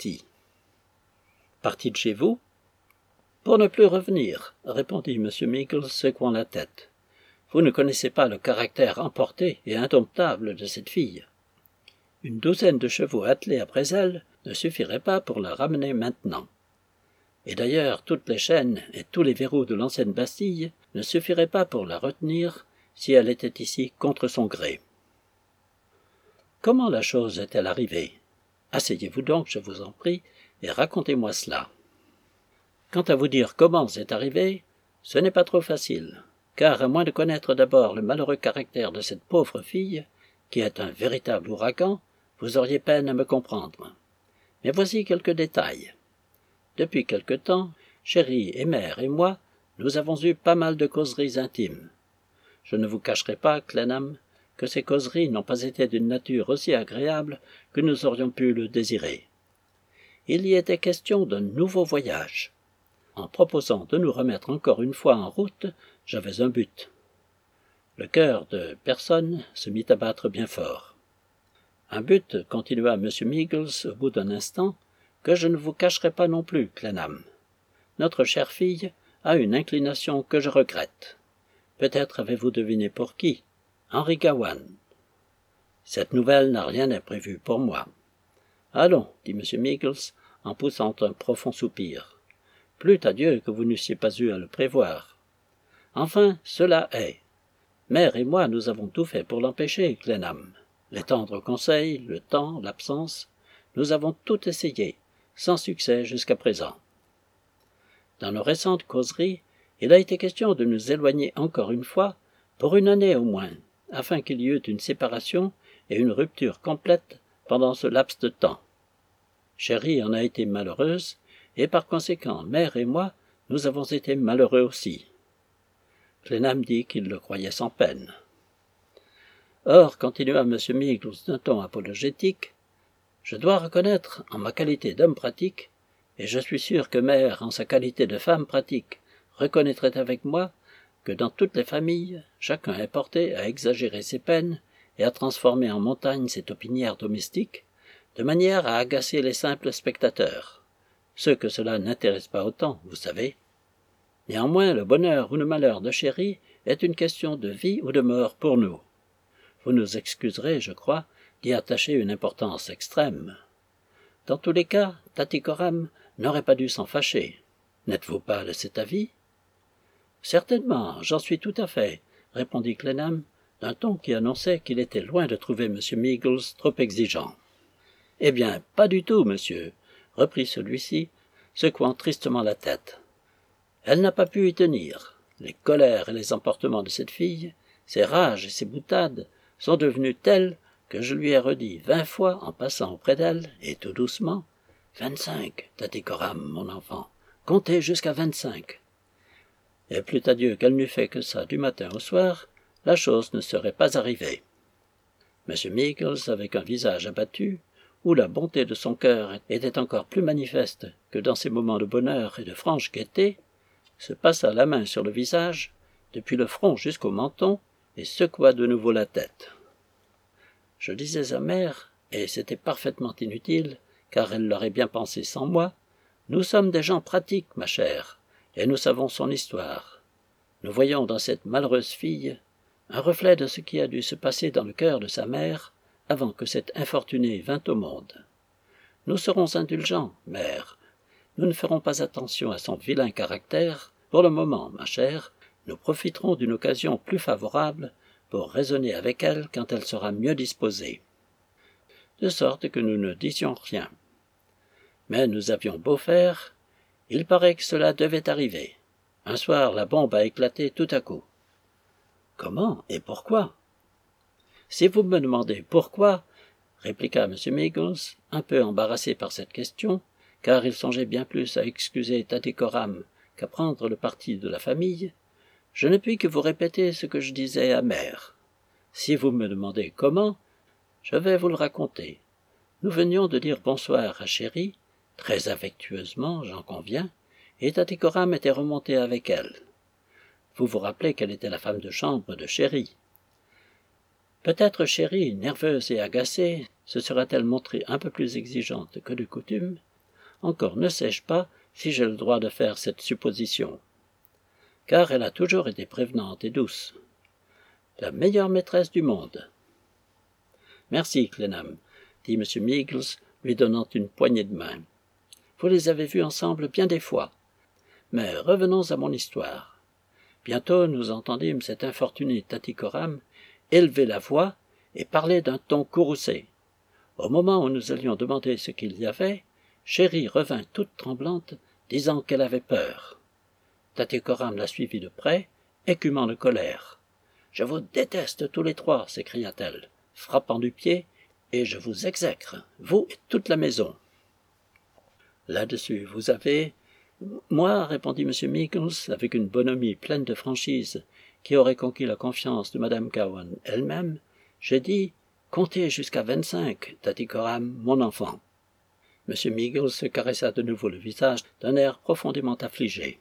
Partie de chez vous ? » ?»« Pour ne plus revenir, » répondit M. Meagles, secouant la tête. « Vous ne connaissez pas le caractère emporté et indomptable de cette fille. Une douzaine de chevaux attelés après elle ne suffirait pas pour la ramener maintenant. Et d'ailleurs, toutes les chaînes et tous les verrous de l'ancienne Bastille ne suffiraient pas pour la retenir si elle était ici contre son gré. Comment la chose est-elle arrivée ? Asseyez-vous donc, je vous en prie, et racontez-moi cela. Quant à vous dire comment c'est arrivé, ce n'est pas trop facile, car à moins de connaître d'abord le malheureux caractère de cette pauvre fille, qui est un véritable ouragan, vous auriez peine à me comprendre. Mais voici quelques détails. Depuis quelque temps, Chéri et mère et moi, nous avons eu pas mal de causeries intimes. Je ne vous cacherai pas, Clennam, que ces causeries n'ont pas été d'une nature aussi agréable que nous aurions pu le désirer. Il y était question d'un nouveau voyage. En proposant de nous remettre encore une fois en route, j'avais un but. Le cœur de personne se mit à battre bien fort. Un but, continua M. Meagles au bout d'un instant, que je ne vous cacherai pas non plus, Clennam. Notre chère fille a une inclination que je regrette. Peut-être avez-vous deviné pour qui ? Henry Gowan. Cette nouvelle n'a rien imprévu pour moi. Allons, dit M. Meagles, en poussant un profond soupir. Plût à Dieu que vous n'eussiez pas eu à le prévoir. Enfin, cela est. Mère et moi, nous avons tout fait pour l'empêcher, Clennam. Les tendres conseils, le temps, l'absence, nous avons tout essayé, sans succès jusqu'à présent. Dans nos récentes causeries, il a été question de nous éloigner encore une fois, pour une année au moins, afin qu'il y eût une séparation et une rupture complète pendant ce laps de temps. Chéri en a été malheureuse, et par conséquent, mère et moi, nous avons été malheureux aussi. Clennam dit qu'il le croyait sans peine. Or, continua M. Meagles d'un ton apologétique, je dois reconnaître, en ma qualité d'homme pratique, et je suis sûr que mère, en sa qualité de femme pratique, reconnaîtrait avec moi que dans toutes les familles, chacun est porté à exagérer ses peines et à transformer en montagne ses taupinières domestiques, de manière à agacer les simples spectateurs, ceux que cela n'intéresse pas autant, vous savez. Néanmoins, le bonheur ou le malheur de Chéri est une question de vie ou de mort pour nous. Vous nous excuserez, je crois, d'y attacher une importance extrême. Dans tous les cas, Tattycoram n'aurait pas dû s'en fâcher. N'êtes-vous pas de cet avis ? Certainement, j'en suis tout à fait, répondit Clennam, d'un ton qui annonçait qu'il était loin de trouver M. Meagles trop exigeant. Eh bien, pas du tout, monsieur, reprit celui-ci, secouant tristement la tête. Elle n'a pas pu y tenir. Les colères et les emportements de cette fille, ses rages et ses boutades, sont devenus tels que je lui ai redit 20 fois en passant auprès d'elle, et tout doucement, 25, Tattycoram, mon enfant, comptez jusqu'à 25. Et plût à Dieu qu'elle n'eût fait que ça du matin au soir, la chose ne serait pas arrivée. M. Meagles, avec un visage abattu, où la bonté de son cœur était encore plus manifeste que dans ses moments de bonheur et de franche gaieté, se passa la main sur le visage, depuis le front jusqu'au menton, et secoua de nouveau la tête. Je disais à mère, et c'était parfaitement inutile, car elle l'aurait bien pensé sans moi, nous sommes des gens pratiques, ma chère, et nous savons son histoire. Nous voyons dans cette malheureuse fille un reflet de ce qui a dû se passer dans le cœur de sa mère avant que cette infortunée vînt au monde. Nous serons indulgents, mère. Nous ne ferons pas attention à son vilain caractère. Pour le moment, ma chère, nous profiterons d'une occasion plus favorable pour raisonner avec elle quand elle sera mieux disposée. De sorte que nous ne disions rien. Mais nous avions beau faire, il paraît que cela devait arriver. Un soir, la bombe a éclaté tout à coup. Comment et pourquoi? Si vous me demandez pourquoi, répliqua M. Meagles, un peu embarrassé par cette question, car il songeait bien plus à excuser Tattycoram qu'à prendre le parti de la famille, je ne puis que vous répéter ce que je disais à mère. Si vous me demandez comment, je vais vous le raconter. Nous venions de dire bonsoir à Chéri, très affectueusement, j'en conviens, et Tattycoram était remonté avec elle. Vous vous rappelez qu'elle était la femme de chambre de Chéri. Peut-être Chéri, nerveuse et agacée, se sera-t-elle montrée un peu plus exigeante que de coutume. Encore ne sais-je pas si j'ai le droit de faire cette supposition. Car elle a toujours été prévenante et douce. La meilleure maîtresse du monde. Merci, Clennam, dit M. Meagles, lui donnant une poignée de main. Vous les avez vus ensemble bien des fois. Mais revenons à mon histoire. Bientôt nous entendîmes cet infortuné Tattycoram élever la voix et parler d'un ton courroucé. Au moment où nous allions demander ce qu'il y avait, Chéri revint toute tremblante, disant qu'elle avait peur. Tattycoram la suivit de près, écumant de colère. « Je vous déteste tous les trois, s'écria-t-elle, frappant du pied, et je vous exècre, vous et toute la maison. Là-dessus, vous avez... Moi, répondit M. Meagles, avec une bonhomie pleine de franchise, qui aurait conquis la confiance de Mme Cowan elle-même, j'ai dit « Comptez jusqu'à 25, Tattycoram, mon enfant. » M. Meagles se caressa de nouveau le visage d'un air profondément affligé.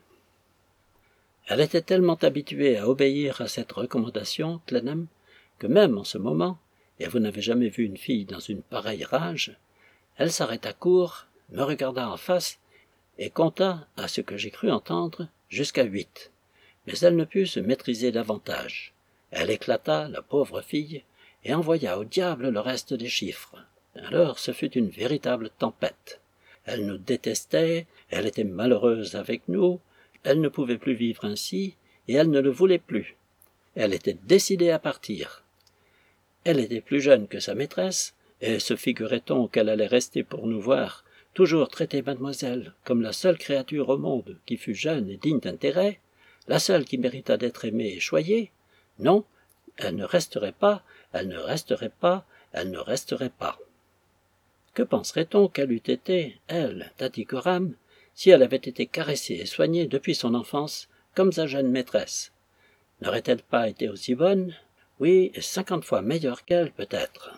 Elle était tellement habituée à obéir à cette recommandation, Clennam, que même en ce moment, et vous n'avez jamais vu une fille dans une pareille rage, elle s'arrêta court, me regarda en face, et compta, à ce que j'ai cru entendre, jusqu'à 8. Mais elle ne put se maîtriser davantage. Elle éclata, la pauvre fille, et envoya au diable le reste des chiffres. Alors ce fut une véritable tempête. Elle nous détestait, elle était malheureuse avec nous, elle ne pouvait plus vivre ainsi, et elle ne le voulait plus. Elle était décidée à partir. Elle était plus jeune que sa maîtresse, et se figurait-on qu'elle allait rester pour nous voir, toujours traiter mademoiselle comme la seule créature au monde qui fût jeune et digne d'intérêt, la seule qui méritât d'être aimée et choyée? Non, elle ne resterait pas, elle ne resterait pas, elle ne resterait pas. Que penserait-on qu'elle eût été, elle, Tattycoram, si elle avait été caressée et soignée depuis son enfance comme sa jeune maîtresse? N'aurait-elle pas été aussi bonne? Oui, et 50 fois meilleure qu'elle, peut-être.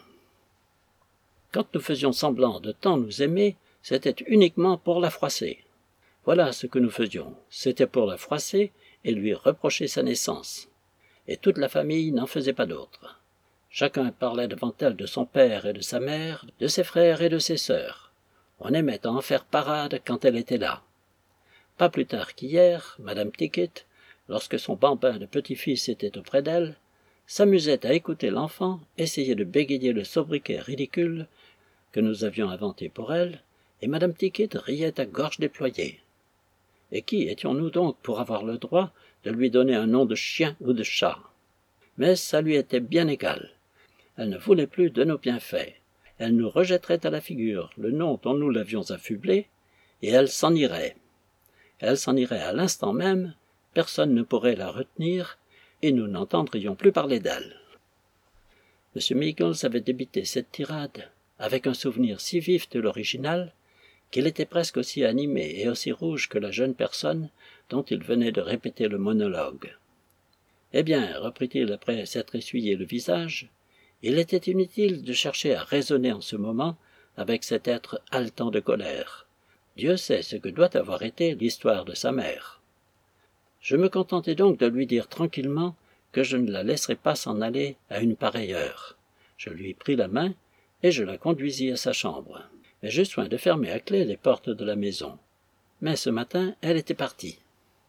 Quand nous faisions semblant de tant nous aimer, c'était uniquement pour la froisser. Voilà ce que nous faisions, c'était pour la froisser et lui reprocher sa naissance. Et toute la famille n'en faisait pas d'autre. Chacun parlait devant elle de son père et de sa mère, de ses frères et de ses sœurs. On aimait à en faire parade quand elle était là. Pas plus tard qu'hier, Madame Tickett, lorsque son bambin de petit-fils était auprès d'elle, s'amusait à écouter l'enfant essayer de bégayer le sobriquet ridicule que nous avions inventé pour elle, et Madame Tickett riait à gorge déployée. Et qui étions-nous donc pour avoir le droit de lui donner un nom de chien ou de chat. Mais ça lui était bien égal. Elle ne voulait plus de nos bienfaits. Elle nous rejetterait à la figure le nom dont nous l'avions affublée, et elle s'en irait. Elle s'en irait à l'instant même, personne ne pourrait la retenir, et nous n'entendrions plus parler d'elle. M. Meagles avait débité cette tirade avec un souvenir si vif de l'original qu'il était presque aussi animé et aussi rouge que la jeune personne dont il venait de répéter le monologue. « Eh bien, reprit-il après s'être essuyé le visage, il était inutile de chercher à raisonner en ce moment avec cet être haletant de colère. Dieu sait ce que doit avoir été l'histoire de sa mère. Je me contentai donc de lui dire tranquillement que je ne la laisserais pas s'en aller à une pareille heure. Je lui pris la main et je la conduisis à sa chambre. Mais j'eus soin de fermer à clé les portes de la maison. Mais ce matin, elle était partie.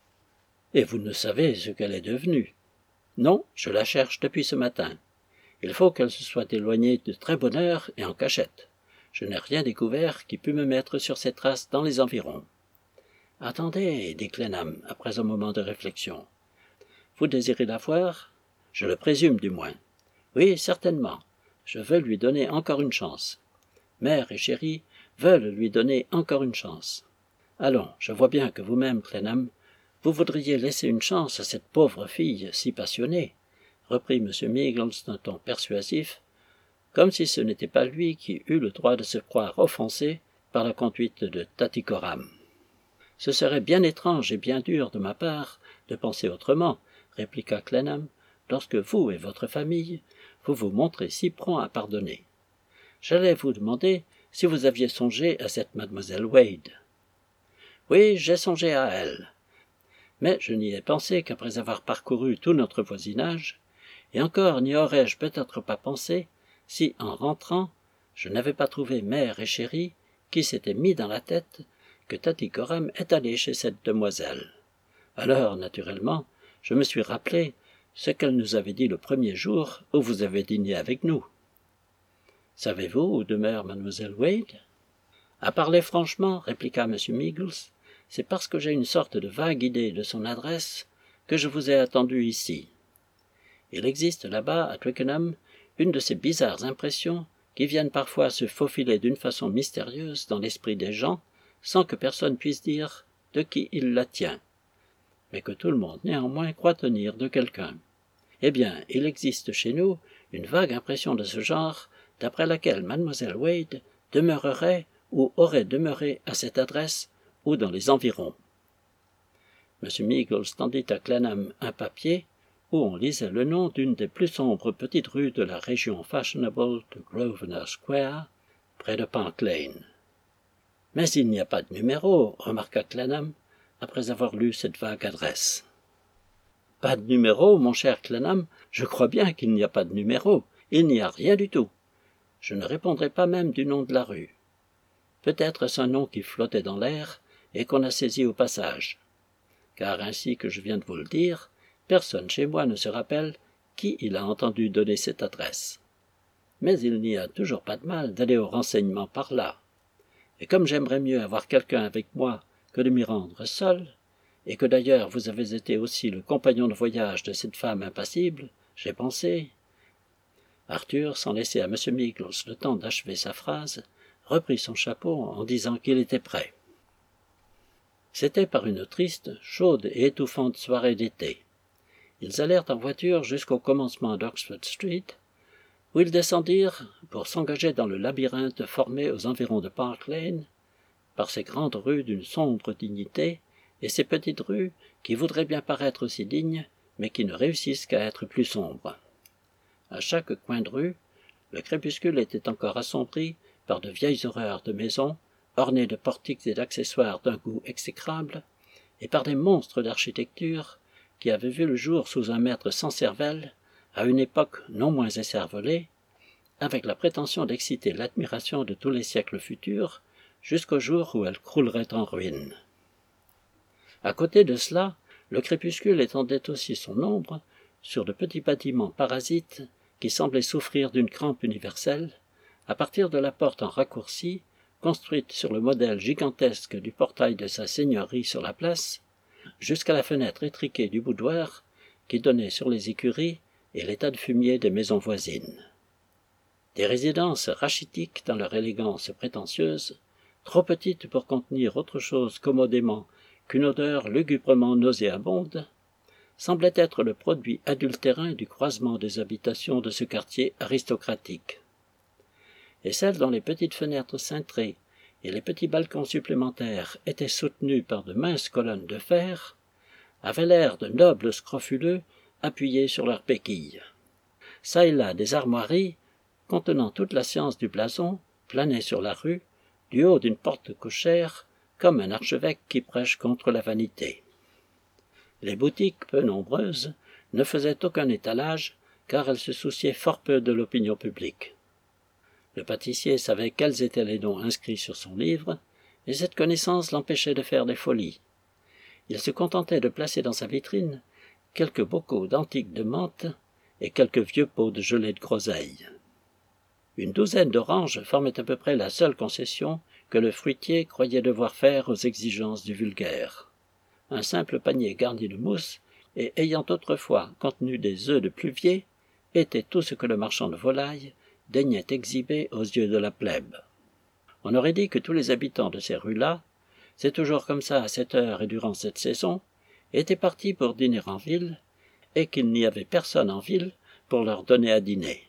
Et vous ne savez ce qu'elle est devenue. Non, je la cherche depuis ce matin. Il faut qu'elle se soit éloignée de très bonne heure et en cachette. Je n'ai rien découvert qui pût me mettre sur ses traces dans les environs. « Attendez, dit Clennam, après un moment de réflexion. Vous désirez la voir? Je le présume, du moins. Oui, certainement. Je veux lui donner encore une chance. Mère et chérie veulent lui donner encore une chance. Allons, je vois bien que vous-même, Clennam, vous voudriez laisser une chance à cette pauvre fille si passionnée, reprit M. Meagles d'un ton persuasif, comme si ce n'était pas lui qui eût le droit de se croire offensé par la conduite de Tattycoram. Ce serait bien étrange et bien dur de ma part de penser autrement, répliqua Clennam, lorsque vous et votre famille, vous vous montrez si prompt à pardonner. J'allais vous demander si vous aviez songé à cette mademoiselle Wade. Oui, j'ai songé à elle. Mais je n'y ai pensé qu'après avoir parcouru tout notre voisinage, et encore n'y aurais-je peut-être pas pensé si, en rentrant, je n'avais pas trouvé mère et chérie qui s'étaient mis dans la tête que Tattycoram est allé chez cette demoiselle. Alors, naturellement, je me suis rappelé ce qu'elle nous avait dit le premier jour où vous avez dîné avec nous. Savez-vous où demeure mademoiselle Wade? À parler franchement, répliqua M. Meagles, c'est parce que j'ai une sorte de vague idée de son adresse que je vous ai attendu ici. Il existe là-bas, à Twickenham, une de ces bizarres impressions qui viennent parfois se faufiler d'une façon mystérieuse dans l'esprit des gens, sans que personne puisse dire de qui il la tient, mais que tout le monde néanmoins croit tenir de quelqu'un. Eh bien, il existe chez nous une vague impression de ce genre, d'après laquelle mademoiselle Wade demeurerait ou aurait demeuré à cette adresse ou dans les environs. M. Meagles tendit à Clennam un papier où on lisait le nom d'une des plus sombres petites rues de la région fashionable de Grosvenor Square, près de Park Lane. « Mais il n'y a pas de numéro, remarqua Clennam, après avoir lu cette vague adresse. « Pas de numéro, mon cher Clennam, je crois bien qu'il n'y a pas de numéro, il n'y a rien du tout. Je ne répondrai pas même du nom de la rue. Peut-être est-ce un nom qui flottait dans l'air et qu'on a saisi au passage. Car ainsi que je viens de vous le dire, personne chez moi ne se rappelle qui il a entendu donner cette adresse. Mais il n'y a toujours pas de mal d'aller au renseignement par là. Et comme j'aimerais mieux avoir quelqu'un avec moi que de m'y rendre seul, et que d'ailleurs vous avez été aussi le compagnon de voyage de cette femme impassible, j'ai pensé... » Arthur, sans laisser à M. Meagles le temps d'achever sa phrase, reprit son chapeau en disant qu'il était prêt. C'était par une triste, chaude et étouffante soirée d'été. Ils allèrent en voiture jusqu'au commencement d'Oxford Street, où ils descendirent pour s'engager dans le labyrinthe formé aux environs de Park Lane, par ces grandes rues d'une sombre dignité et ces petites rues qui voudraient bien paraître aussi dignes, mais qui ne réussissent qu'à être plus sombres. À chaque coin de rue, le crépuscule était encore assombri par de vieilles horreurs de maisons, ornées de portiques et d'accessoires d'un goût exécrable, et par des monstres d'architecture qui avaient vu le jour sous un maître sans cervelle, à une époque non moins écervelée, avec la prétention d'exciter l'admiration de tous les siècles futurs, jusqu'au jour où elle croulerait en ruine. À côté de cela, le crépuscule étendait aussi son ombre sur de petits bâtiments parasites qui semblaient souffrir d'une crampe universelle, à partir de la porte en raccourci, construite sur le modèle gigantesque du portail de sa seigneurie sur la place, jusqu'à la fenêtre étriquée du boudoir qui donnait sur les écuries et les tas de fumier des maisons voisines. Des résidences rachitiques dans leur élégance prétentieuse, trop petites pour contenir autre chose commodément qu'une odeur lugubrement nauséabonde, semblaient être le produit adultérin du croisement des habitations de ce quartier aristocratique. Et celles dont les petites fenêtres cintrées et les petits balcons supplémentaires étaient soutenus par de minces colonnes de fer, avaient l'air de nobles scrofuleux appuyés sur leurs béquilles. Çà et là des armoiries, contenant toute la science du blason, planaient sur la rue, du haut d'une porte cochère, comme un archevêque qui prêche contre la vanité. Les boutiques, peu nombreuses, ne faisaient aucun étalage, car elles se souciaient fort peu de l'opinion publique. Le pâtissier savait quels étaient les noms inscrits sur son livre, et cette connaissance l'empêchait de faire des folies. Il se contentait de placer dans sa vitrine quelques bocaux d'antiques de menthe et quelques vieux pots de gelée de groseille. Une douzaine d'oranges formait à peu près la seule concession que le fruitier croyait devoir faire aux exigences du vulgaire. Un simple panier garni de mousse, et ayant autrefois contenu des œufs de pluvier, était tout ce que le marchand de volailles daignait exhiber aux yeux de la plèbe. On aurait dit que tous les habitants de ces rues-là, c'est toujours comme ça à cette heure et durant cette saison, étaient partis pour dîner en ville, et qu'il n'y avait personne en ville pour leur donner à dîner.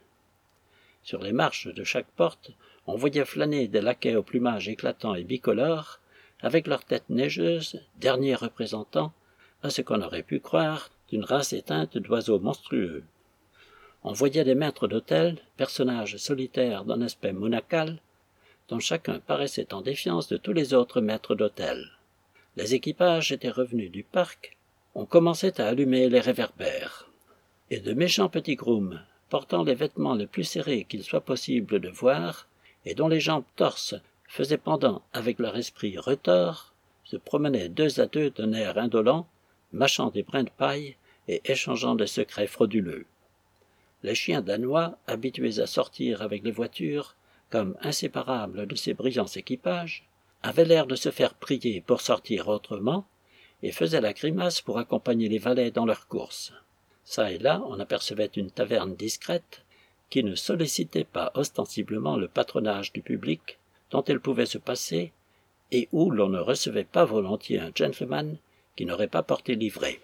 Sur les marches de chaque porte, on voyait flâner des laquais au plumage éclatant et bicolore, avec leurs têtes neigeuses, derniers représentants, à ce qu'on aurait pu croire, d'une race éteinte d'oiseaux monstrueux. On voyait des maîtres d'hôtel, personnages solitaires d'un aspect monacal, dont chacun paraissait en défiance de tous les autres maîtres d'hôtel. Les équipages étaient revenus du parc, on commençait à allumer les réverbères, et de méchants petits grooms, portant les vêtements les plus serrés qu'il soit possible de voir, et dont les jambes torses faisaient pendant avec leur esprit retors, se promenaient deux à deux d'un air indolent, mâchant des brins de paille et échangeant des secrets frauduleux. Les chiens danois, habitués à sortir avec les voitures, comme inséparables de ces brillants équipages, avaient l'air de se faire prier pour sortir autrement, et faisaient la grimace pour accompagner les valets dans leurs courses. Çà et là, on apercevait une taverne discrète, qui ne sollicitait pas ostensiblement le patronage du public, dont elle pouvait se passer, et où l'on ne recevait pas volontiers un gentleman qui n'aurait pas porté livrée.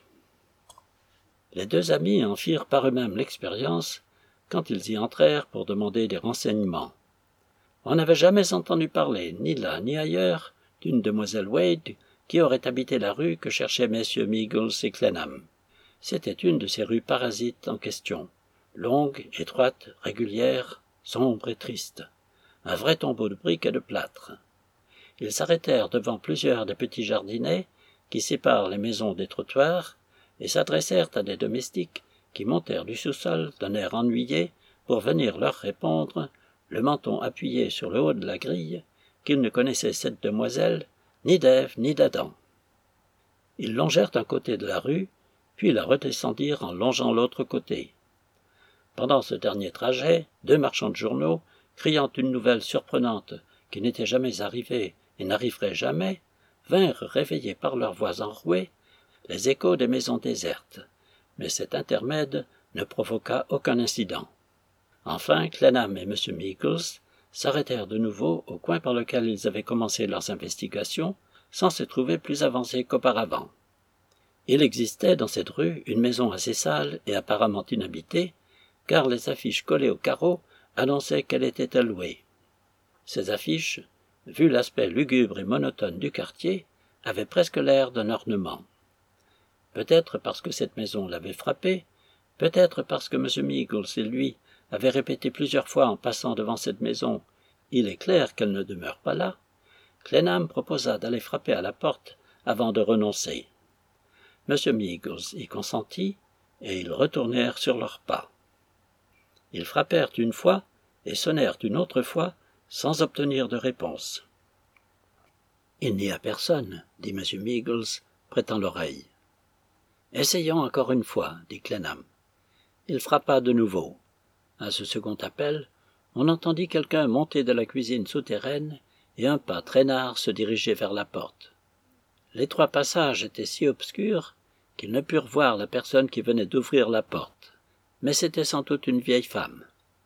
Les deux amis en firent par eux-mêmes l'expérience quand ils y entrèrent pour demander des renseignements. On n'avait jamais entendu parler, ni là ni ailleurs, d'une demoiselle Wade qui aurait habité la rue que cherchaient messieurs Meagles et Clennam. C'était une de ces rues parasites en question, longue, étroite, régulière, sombre et triste, un vrai tombeau de briques et de plâtre. Ils s'arrêtèrent devant plusieurs des petits jardinets qui séparent les maisons des trottoirs et s'adressèrent à des domestiques qui montèrent du sous-sol d'un air ennuyé pour venir leur répondre, le menton appuyé sur le haut de la grille, qu'ils ne connaissaient cette demoiselle, ni d'Ève ni d'Adam. Ils longèrent un côté de la rue, puis la redescendirent en longeant l'autre côté. Pendant ce dernier trajet, deux marchands de journaux, criant une nouvelle surprenante qui n'était jamais arrivée et n'arriverait jamais, vinrent réveiller par leurs voix enrouées les échos des maisons désertes, mais cet intermède ne provoqua aucun incident. Enfin, Clennam et M. Meagles s'arrêtèrent de nouveau au coin par lequel ils avaient commencé leurs investigations, sans se trouver plus avancés qu'auparavant. Il existait dans cette rue une maison assez sale et apparemment inhabitée, car les affiches collées aux carreaux annonçaient qu'elle était à louer. Ces affiches, vu l'aspect lugubre et monotone du quartier, avaient presque l'air d'un ornement. Peut-être parce que cette maison l'avait frappé, peut-être parce que M. Meagles et lui avaient répété plusieurs fois en passant devant cette maison « Il est clair qu'elle ne demeure pas là », Clennam proposa d'aller frapper à la porte avant de renoncer. M. Meagles y consentit, et ils retournèrent sur leurs pas. Ils frappèrent une fois et sonnèrent une autre fois sans obtenir de réponse. « Il n'y a personne, » dit M. Meagles, prêtant l'oreille. « Essayons encore une fois, » dit Clennam. Il frappa de nouveau. À ce second appel, on entendit quelqu'un monter de la cuisine souterraine et un pas traînard se diriger vers la porte. L'étroit passage était si obscur qu'ils ne purent voir la personne qui venait d'ouvrir la porte, mais c'était sans doute une vieille femme.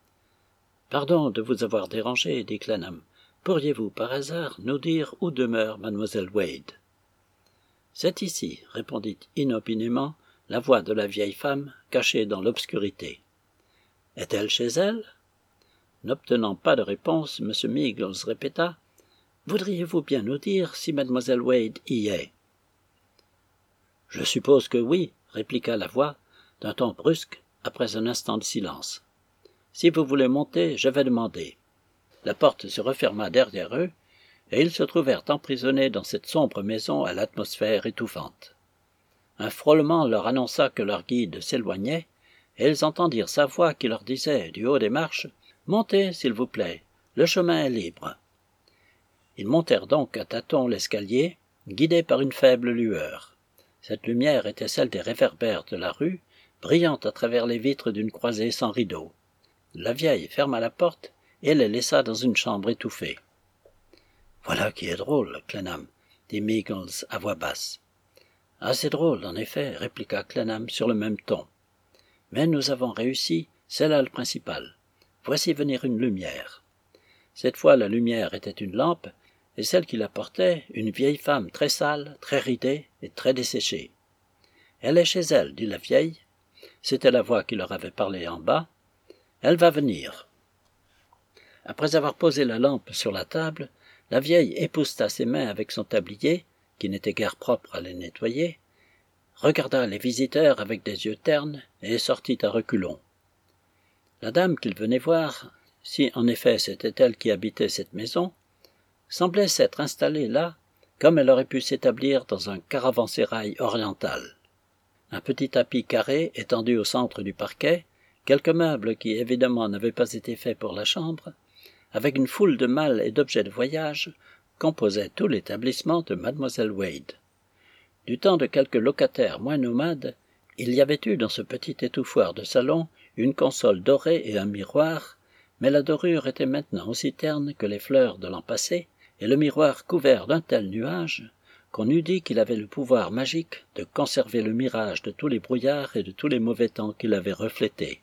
« Pardon de vous avoir dérangé, dit Clennam. Pourriez-vous, par hasard, nous dire où demeure mademoiselle Wade ?»« C'est ici, » répondit inopinément la voix de la vieille femme, cachée dans l'obscurité. « Est-elle chez elle ?» N'obtenant pas de réponse, M. Meagles répéta « Voudriez-vous bien nous dire si mademoiselle Wade y est ?» « Je suppose que oui, » répliqua la voix, d'un ton brusque, après un instant de silence. « Si vous voulez monter, je vais demander. » La porte se referma derrière eux, et ils se trouvèrent emprisonnés dans cette sombre maison à l'atmosphère étouffante. Un frôlement leur annonça que leur guide s'éloignait, et ils entendirent sa voix qui leur disait, du haut des marches, « Montez, s'il vous plaît, le chemin est libre. » Ils montèrent donc à tâtons l'escalier, guidés par une faible lueur. Cette lumière était celle des réverbères de la rue, brillant à travers les vitres d'une croisée sans rideaux. La vieille ferma la porte et les laissa dans une chambre étouffée. « Voilà qui est drôle, Clennam, » dit Meagles à voix basse. « Assez drôle, en effet, » répliqua Clennam sur le même ton. « Mais nous avons réussi, c'est là le principal. Voici venir une lumière. » Cette fois la lumière était une lampe, et celle qui la portait, une vieille femme très sale, très ridée et très desséchée. « Elle est chez elle, » dit la vieille. C'était la voix qui leur avait parlé en bas. « Elle va venir. » Après avoir posé la lampe sur la table, la vieille épousseta ses mains avec son tablier, qui n'était guère propre à les nettoyer, regarda les visiteurs avec des yeux ternes et sortit à reculons. La dame qu'ils venaient voir, si en effet c'était elle qui habitait cette maison, semblait s'être installée là, comme elle aurait pu s'établir dans un caravansérail oriental. Un petit tapis carré étendu au centre du parquet, quelques meubles qui évidemment n'avaient pas été faits pour la chambre, avec une foule de malles et d'objets de voyage, composaient tout l'établissement de mademoiselle Wade. Du temps de quelques locataires moins nomades, il y avait eu dans ce petit étouffoir de salon une console dorée et un miroir, mais la dorure était maintenant aussi terne que les fleurs de l'an passé, et le miroir couvert d'un tel nuage qu'on eût dit qu'il avait le pouvoir magique de conserver le mirage de tous les brouillards et de tous les mauvais temps qu'il avait reflétés.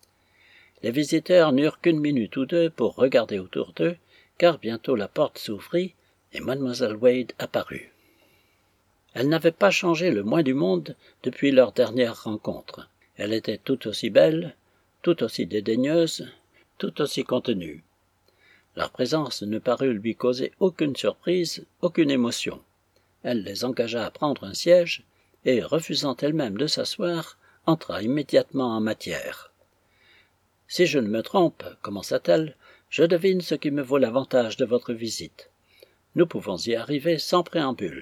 Les visiteurs n'eurent qu'une minute ou deux pour regarder autour d'eux, car bientôt la porte s'ouvrit et mademoiselle Wade apparut. Elle n'avait pas changé le moins du monde depuis leur dernière rencontre. Elle était tout aussi belle, tout aussi dédaigneuse, tout aussi contenue. Leur présence ne parut lui causer aucune surprise, aucune émotion. Elle les engagea à prendre un siège, et, refusant elle-même de s'asseoir, entra immédiatement en matière. « Si je ne me trompe, commença-t-elle, je devine ce qui me vaut l'avantage de votre visite. Nous pouvons y arriver sans préambule.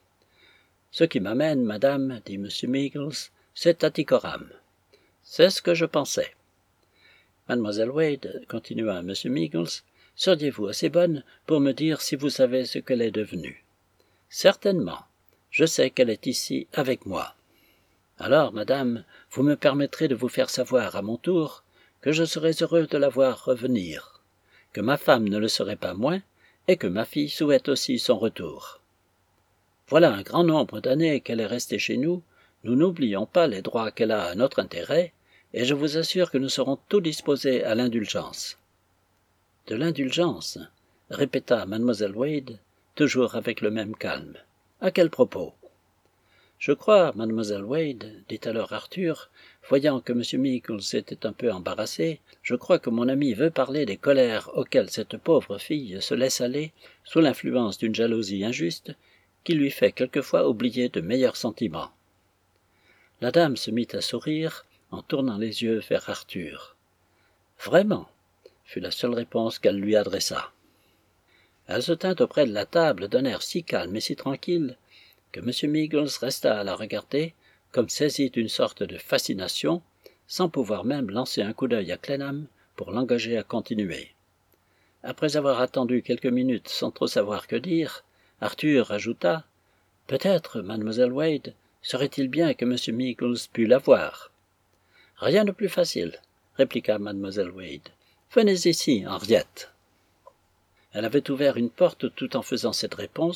Ce qui m'amène, madame, dit M. Meagles, c'est Tattycoram. C'est ce que je pensais. Mademoiselle Wade, continua M. Meagles, seriez-vous assez bonne pour me dire si vous savez ce qu'elle est devenue? Certainement. Je sais qu'elle est ici avec moi. Alors, madame, vous me permettrez de vous faire savoir à mon tour que je serais heureux de la voir revenir, que ma femme ne le serait pas moins, et que ma fille souhaite aussi son retour. Voilà un grand nombre d'années qu'elle est restée chez nous, nous n'oublions pas les droits qu'elle a à notre intérêt, et je vous assure que nous serons tout disposés à l'indulgence. « De l'indulgence » répéta mademoiselle Wade, toujours avec le même calme. « À quel propos ?»« Je crois, mademoiselle Wade, dit alors Arthur, voyant que M. Meagles était un peu embarrassé, je crois que mon ami veut parler des colères auxquelles cette pauvre fille se laisse aller sous l'influence d'une jalousie injuste qui lui fait quelquefois oublier de meilleurs sentiments. » La dame se mit à sourire en tournant les yeux vers Arthur. « Vraiment ?» fut la seule réponse qu'elle lui adressa. Elle se tint auprès de la table d'un air si calme et si tranquille que M. Meagles resta à la regarder comme saisi d'une sorte de fascination, sans pouvoir même lancer un coup d'œil à Clennam pour l'engager à continuer. Après avoir attendu quelques minutes sans trop savoir que dire, Arthur ajouta « Peut-être, mademoiselle Wade, serait-il bien que M. Meagles pût la voir. »« Rien de plus facile, » répliqua mademoiselle Wade. « Venez ici, Henriette. » Elle avait ouvert une porte tout en faisant cette réponse,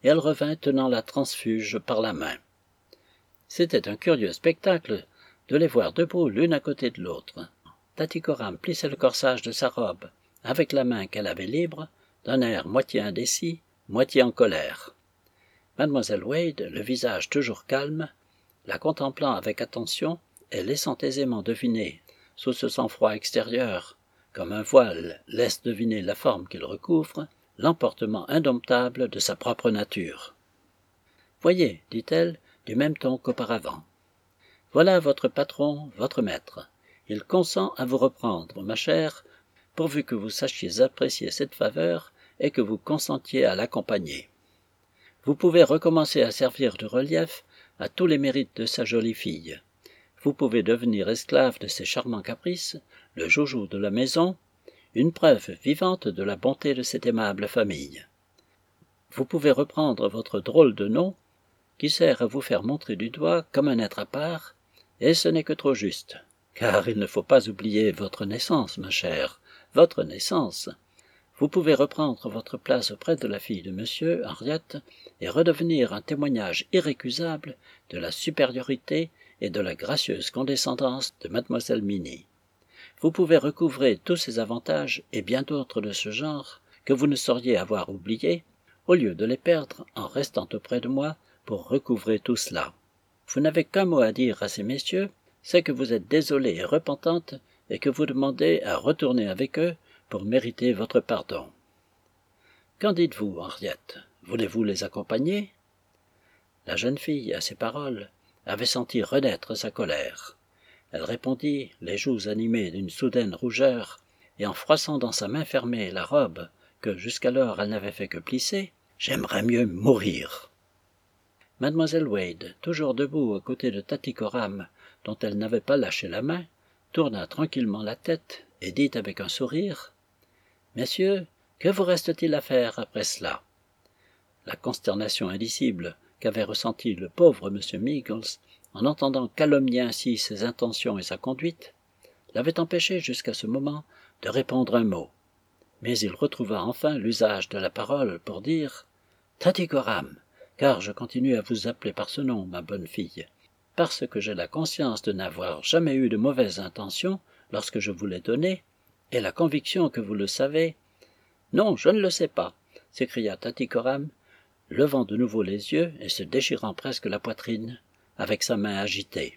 et elle revint tenant la transfuge par la main. C'était un curieux spectacle de les voir debout l'une à côté de l'autre. Tattycoram plissait le corsage de sa robe, avec la main qu'elle avait libre, d'un air moitié indécis, moitié en colère. Mademoiselle Wade, le visage toujours calme, la contemplant avec attention et laissant aisément deviner, sous ce sang-froid extérieur, comme un voile laisse deviner la forme qu'il recouvre, l'emportement indomptable de sa propre nature. « Voyez, dit-elle, du même ton qu'auparavant. Voilà votre patron, votre maître. Il consent à vous reprendre, ma chère, pourvu que vous sachiez apprécier cette faveur et que vous consentiez à l'accompagner. Vous pouvez recommencer à servir de relief à tous les mérites de sa jolie fille. Vous pouvez devenir esclave de ses charmants caprices, le joujou de la maison, une preuve vivante de la bonté de cette aimable famille. Vous pouvez reprendre votre drôle de nom, qui sert à vous faire montrer du doigt comme un être à part, et ce n'est que trop juste, car il ne faut pas oublier votre naissance, ma chère, votre naissance. Vous pouvez reprendre votre place auprès de la fille de monsieur, Henriette, et redevenir un témoignage irrécusable de la supériorité et de la gracieuse condescendance de mademoiselle Minnie. Vous pouvez recouvrer tous ces avantages et bien d'autres de ce genre que vous ne sauriez avoir oubliés, au lieu de les perdre en restant auprès de moi pour recouvrer tout cela. Vous n'avez qu'un mot à dire à ces messieurs, c'est que vous êtes désolée et repentante et que vous demandez à retourner avec eux pour mériter votre pardon. Qu'en dites-vous, Henriette? Voulez-vous les accompagner? La jeune fille, à ces paroles, avait senti renaître sa colère. Elle répondit, les joues animées d'une soudaine rougeur, et en froissant dans sa main fermée la robe que jusqu'alors elle n'avait fait que plisser, « J'aimerais mieux mourir !» Mademoiselle Wade, toujours debout à côté de Tattycoram, dont elle n'avait pas lâché la main, tourna tranquillement la tête et dit avec un sourire « Messieurs, que vous reste-t-il à faire après cela ?» La consternation indicible qu'avait ressentie le pauvre M. Meagles en entendant calomnier ainsi ses intentions et sa conduite, l'avait empêché jusqu'à ce moment de répondre un mot. Mais il retrouva enfin l'usage de la parole pour dire « Tattycoram, car je continue à vous appeler par ce nom, ma bonne fille, parce que j'ai la conscience de n'avoir jamais eu de mauvaises intentions lorsque je vous l'ai donné, et la conviction que vous le savez. »« Non, je ne le sais pas, » s'écria Tattycoram, levant de nouveau les yeux et se déchirant presque la poitrine, avec sa main agitée.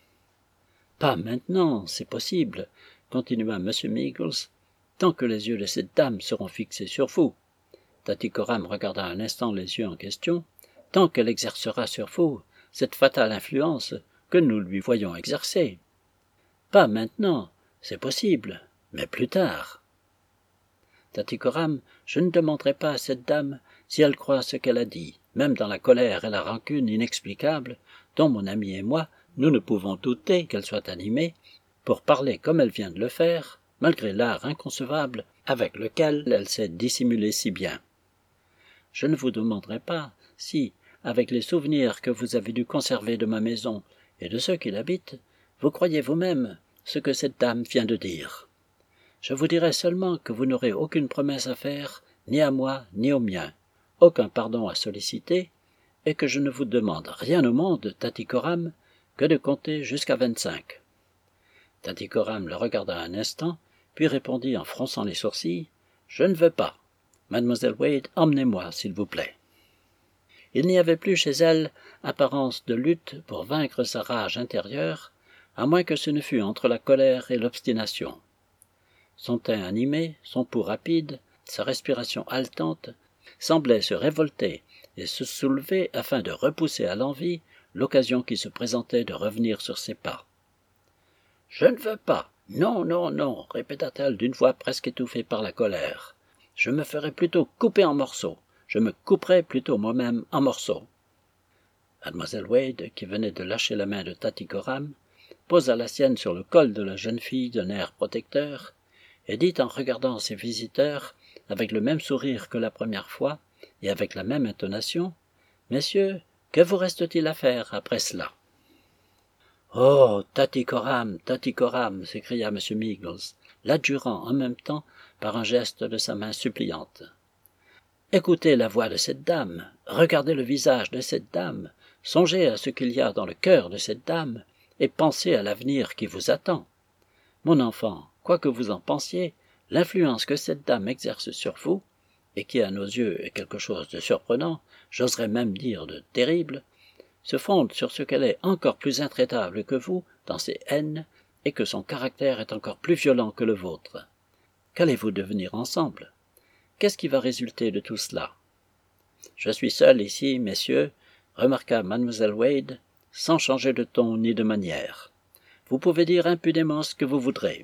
« Pas maintenant, c'est possible, » continua M. Meagles, « tant que les yeux de cette dame seront fixés sur vous. » Tattycoram regarda un instant les yeux en question, « tant qu'elle exercera sur vous cette fatale influence que nous lui voyons exercer. »« Pas maintenant, c'est possible, mais plus tard. » Tattycoram, je ne demanderai pas à cette dame si elle croit ce qu'elle a dit, même dans la colère et la rancune inexplicable, dont mon ami et moi, nous ne pouvons douter qu'elle soit animée, pour parler comme elle vient de le faire, malgré l'art inconcevable avec lequel elle sait dissimuler si bien. Je ne vous demanderai pas si, avec les souvenirs que vous avez dû conserver de ma maison et de ceux qui l'habitent, vous croyez vous-même ce que cette dame vient de dire. Je vous dirai seulement que vous n'aurez aucune promesse à faire, ni à moi, ni aux miens, aucun pardon à solliciter, et que je ne vous demande rien au monde, Tattycoram, que de compter jusqu'à 25. Tattycoram le regarda un instant, puis répondit en fronçant les sourcils, « Je ne veux pas. Mademoiselle Wade, emmenez-moi, s'il vous plaît. » Il n'y avait plus chez elle apparence de lutte pour vaincre sa rage intérieure, à moins que ce ne fût entre la colère et l'obstination. Son teint animé, son pouls rapide, sa respiration haletante, semblaient se révolter et se soulever afin de repousser à l'envi l'occasion qui se présentait de revenir sur ses pas. « Je ne veux pas. Non, non, non, » répéta-t-elle d'une voix presque étouffée par la colère. « Je me ferai plutôt couper en morceaux. Je me couperai plutôt moi-même en morceaux. » Mademoiselle Wade, qui venait de lâcher la main de Tattycoram, posa la sienne sur le col de la jeune fille d'un air protecteur, et dit en regardant ses visiteurs, avec le même sourire que la première fois, et avec la même intonation, « Messieurs, que vous reste-t-il à faire après cela ?» « Oh, Tattycoram, Tattycoram » s'écria M. Meagles, l'adjurant en même temps par un geste de sa main suppliante. Écoutez la voix de cette dame, regardez le visage de cette dame, songez à ce qu'il y a dans le cœur de cette dame, et pensez à l'avenir qui vous attend. Mon enfant, quoi que vous en pensiez, l'influence que cette dame exerce sur vous, et qui à nos yeux est quelque chose de surprenant, j'oserais même dire de terrible, se fonde sur ce qu'elle est encore plus intraitable que vous dans ses haines, et que son caractère est encore plus violent que le vôtre. Qu'allez-vous devenir ensemble? Qu'est-ce qui va résulter de tout cela? Je suis seul ici, messieurs, remarqua mademoiselle Wade, sans changer de ton ni de manière. Vous pouvez dire impunément ce que vous voudrez.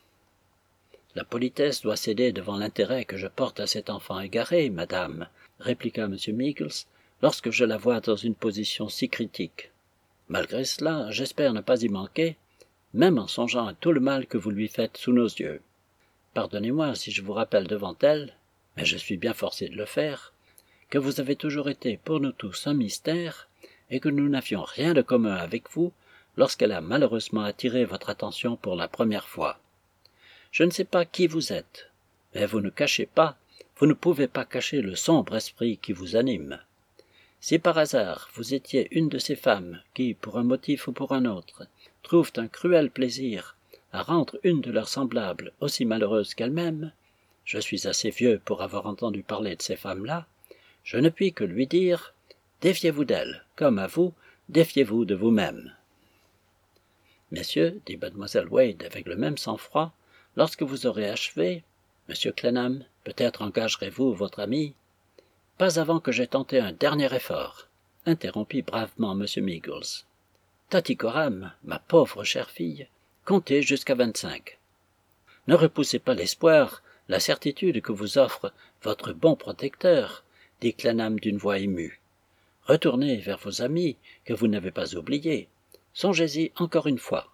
La politesse doit céder devant l'intérêt que je porte à cet enfant égaré, madame, répliqua M. Meagles, lorsque je la vois dans une position si critique. Malgré cela, j'espère ne pas y manquer, même en songeant à tout le mal que vous lui faites sous nos yeux. Pardonnez-moi si je vous rappelle devant elle, mais je suis bien forcé de le faire, que vous avez toujours été pour nous tous un mystère, et que nous n'avions rien de commun avec vous lorsqu'elle a malheureusement attiré votre attention pour la première fois. Je ne sais pas qui vous êtes, mais vous ne cachez pas, vous ne pouvez pas cacher le sombre esprit qui vous anime. Si par hasard vous étiez une de ces femmes qui, pour un motif ou pour un autre, trouvent un cruel plaisir à rendre une de leurs semblables aussi malheureuse qu'elle-même, je suis assez vieux pour avoir entendu parler de ces femmes-là, je ne puis que lui dire, défiez-vous d'elles, comme à vous, défiez-vous de vous-même. Messieurs, dit mademoiselle Wade avec le même sang-froid, lorsque vous aurez achevé, monsieur Clennam, peut-être engagerez-vous votre ami. Pas avant que j'aie tenté un dernier effort, interrompit bravement M. Meagles. Tattycoram, ma pauvre chère fille, comptez jusqu'à 25. Ne repoussez pas l'espoir, la certitude que vous offre votre bon protecteur, dit Clennam d'une voix émue. Retournez vers vos amis que vous n'avez pas oubliés. Songez-y encore une fois.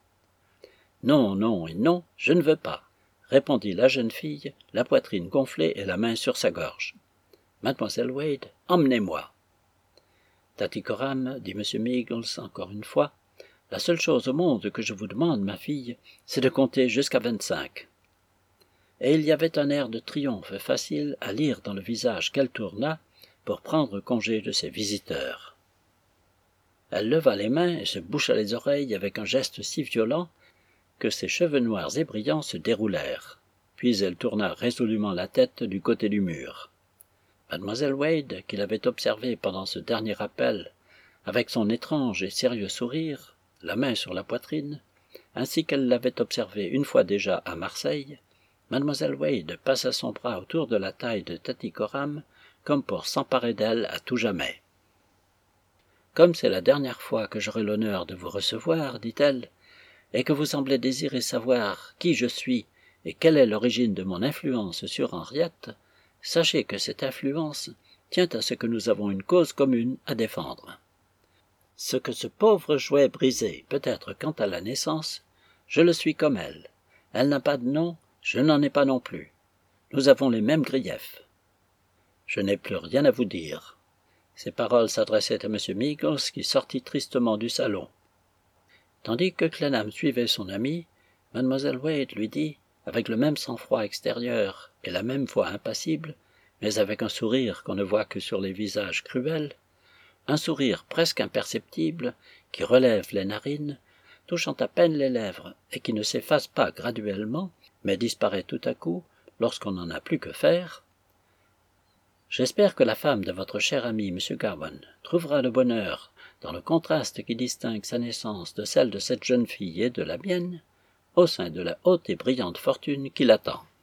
Non, non et non, je ne veux pas, répondit la jeune fille, la poitrine gonflée et la main sur sa gorge. Mademoiselle Wade, emmenez-moi. Tattycoram, dit M. Meagles encore une fois, la seule chose au monde que je vous demande, ma fille, c'est de compter jusqu'à 25. Et il y avait un air de triomphe facile à lire dans le visage qu'elle tourna pour prendre congé de ses visiteurs. Elle leva les mains et se boucha les oreilles avec un geste si violent que ses cheveux noirs et brillants se déroulèrent. Puis elle tourna résolument la tête du côté du mur. Mademoiselle Wade, qui l'avait observée pendant ce dernier appel, avec son étrange et sérieux sourire, la main sur la poitrine, ainsi qu'elle l'avait observé une fois déjà à Marseille, mademoiselle Wade passa son bras autour de la taille de Tattycoram comme pour s'emparer d'elle à tout jamais. « Comme c'est la dernière fois que j'aurai l'honneur de vous recevoir, dit-elle, et que vous semblez désirer savoir qui je suis et quelle est l'origine de mon influence sur Henriette, sachez que cette influence tient à ce que nous avons une cause commune à défendre. Ce que ce pauvre jouet brisé peut être quant à la naissance, je le suis comme elle. Elle n'a pas de nom, je n'en ai pas non plus. Nous avons les mêmes griefs. Je n'ai plus rien à vous dire. » Ces paroles s'adressaient à M. Meagles qui sortit tristement du salon. Tandis que Clennam suivait son ami, mademoiselle Wade lui dit, avec le même sang-froid extérieur et la même voix impassible, mais avec un sourire qu'on ne voit que sur les visages cruels, un sourire presque imperceptible qui relève les narines, touchant à peine les lèvres et qui ne s'efface pas graduellement, mais disparaît tout à coup lorsqu'on n'en a plus que faire. J'espère que la femme de votre cher ami M. Gowan trouvera le bonheur dans le contraste qui distingue sa naissance de celle de cette jeune fille et de la mienne, au sein de la haute et brillante fortune qui l'attend.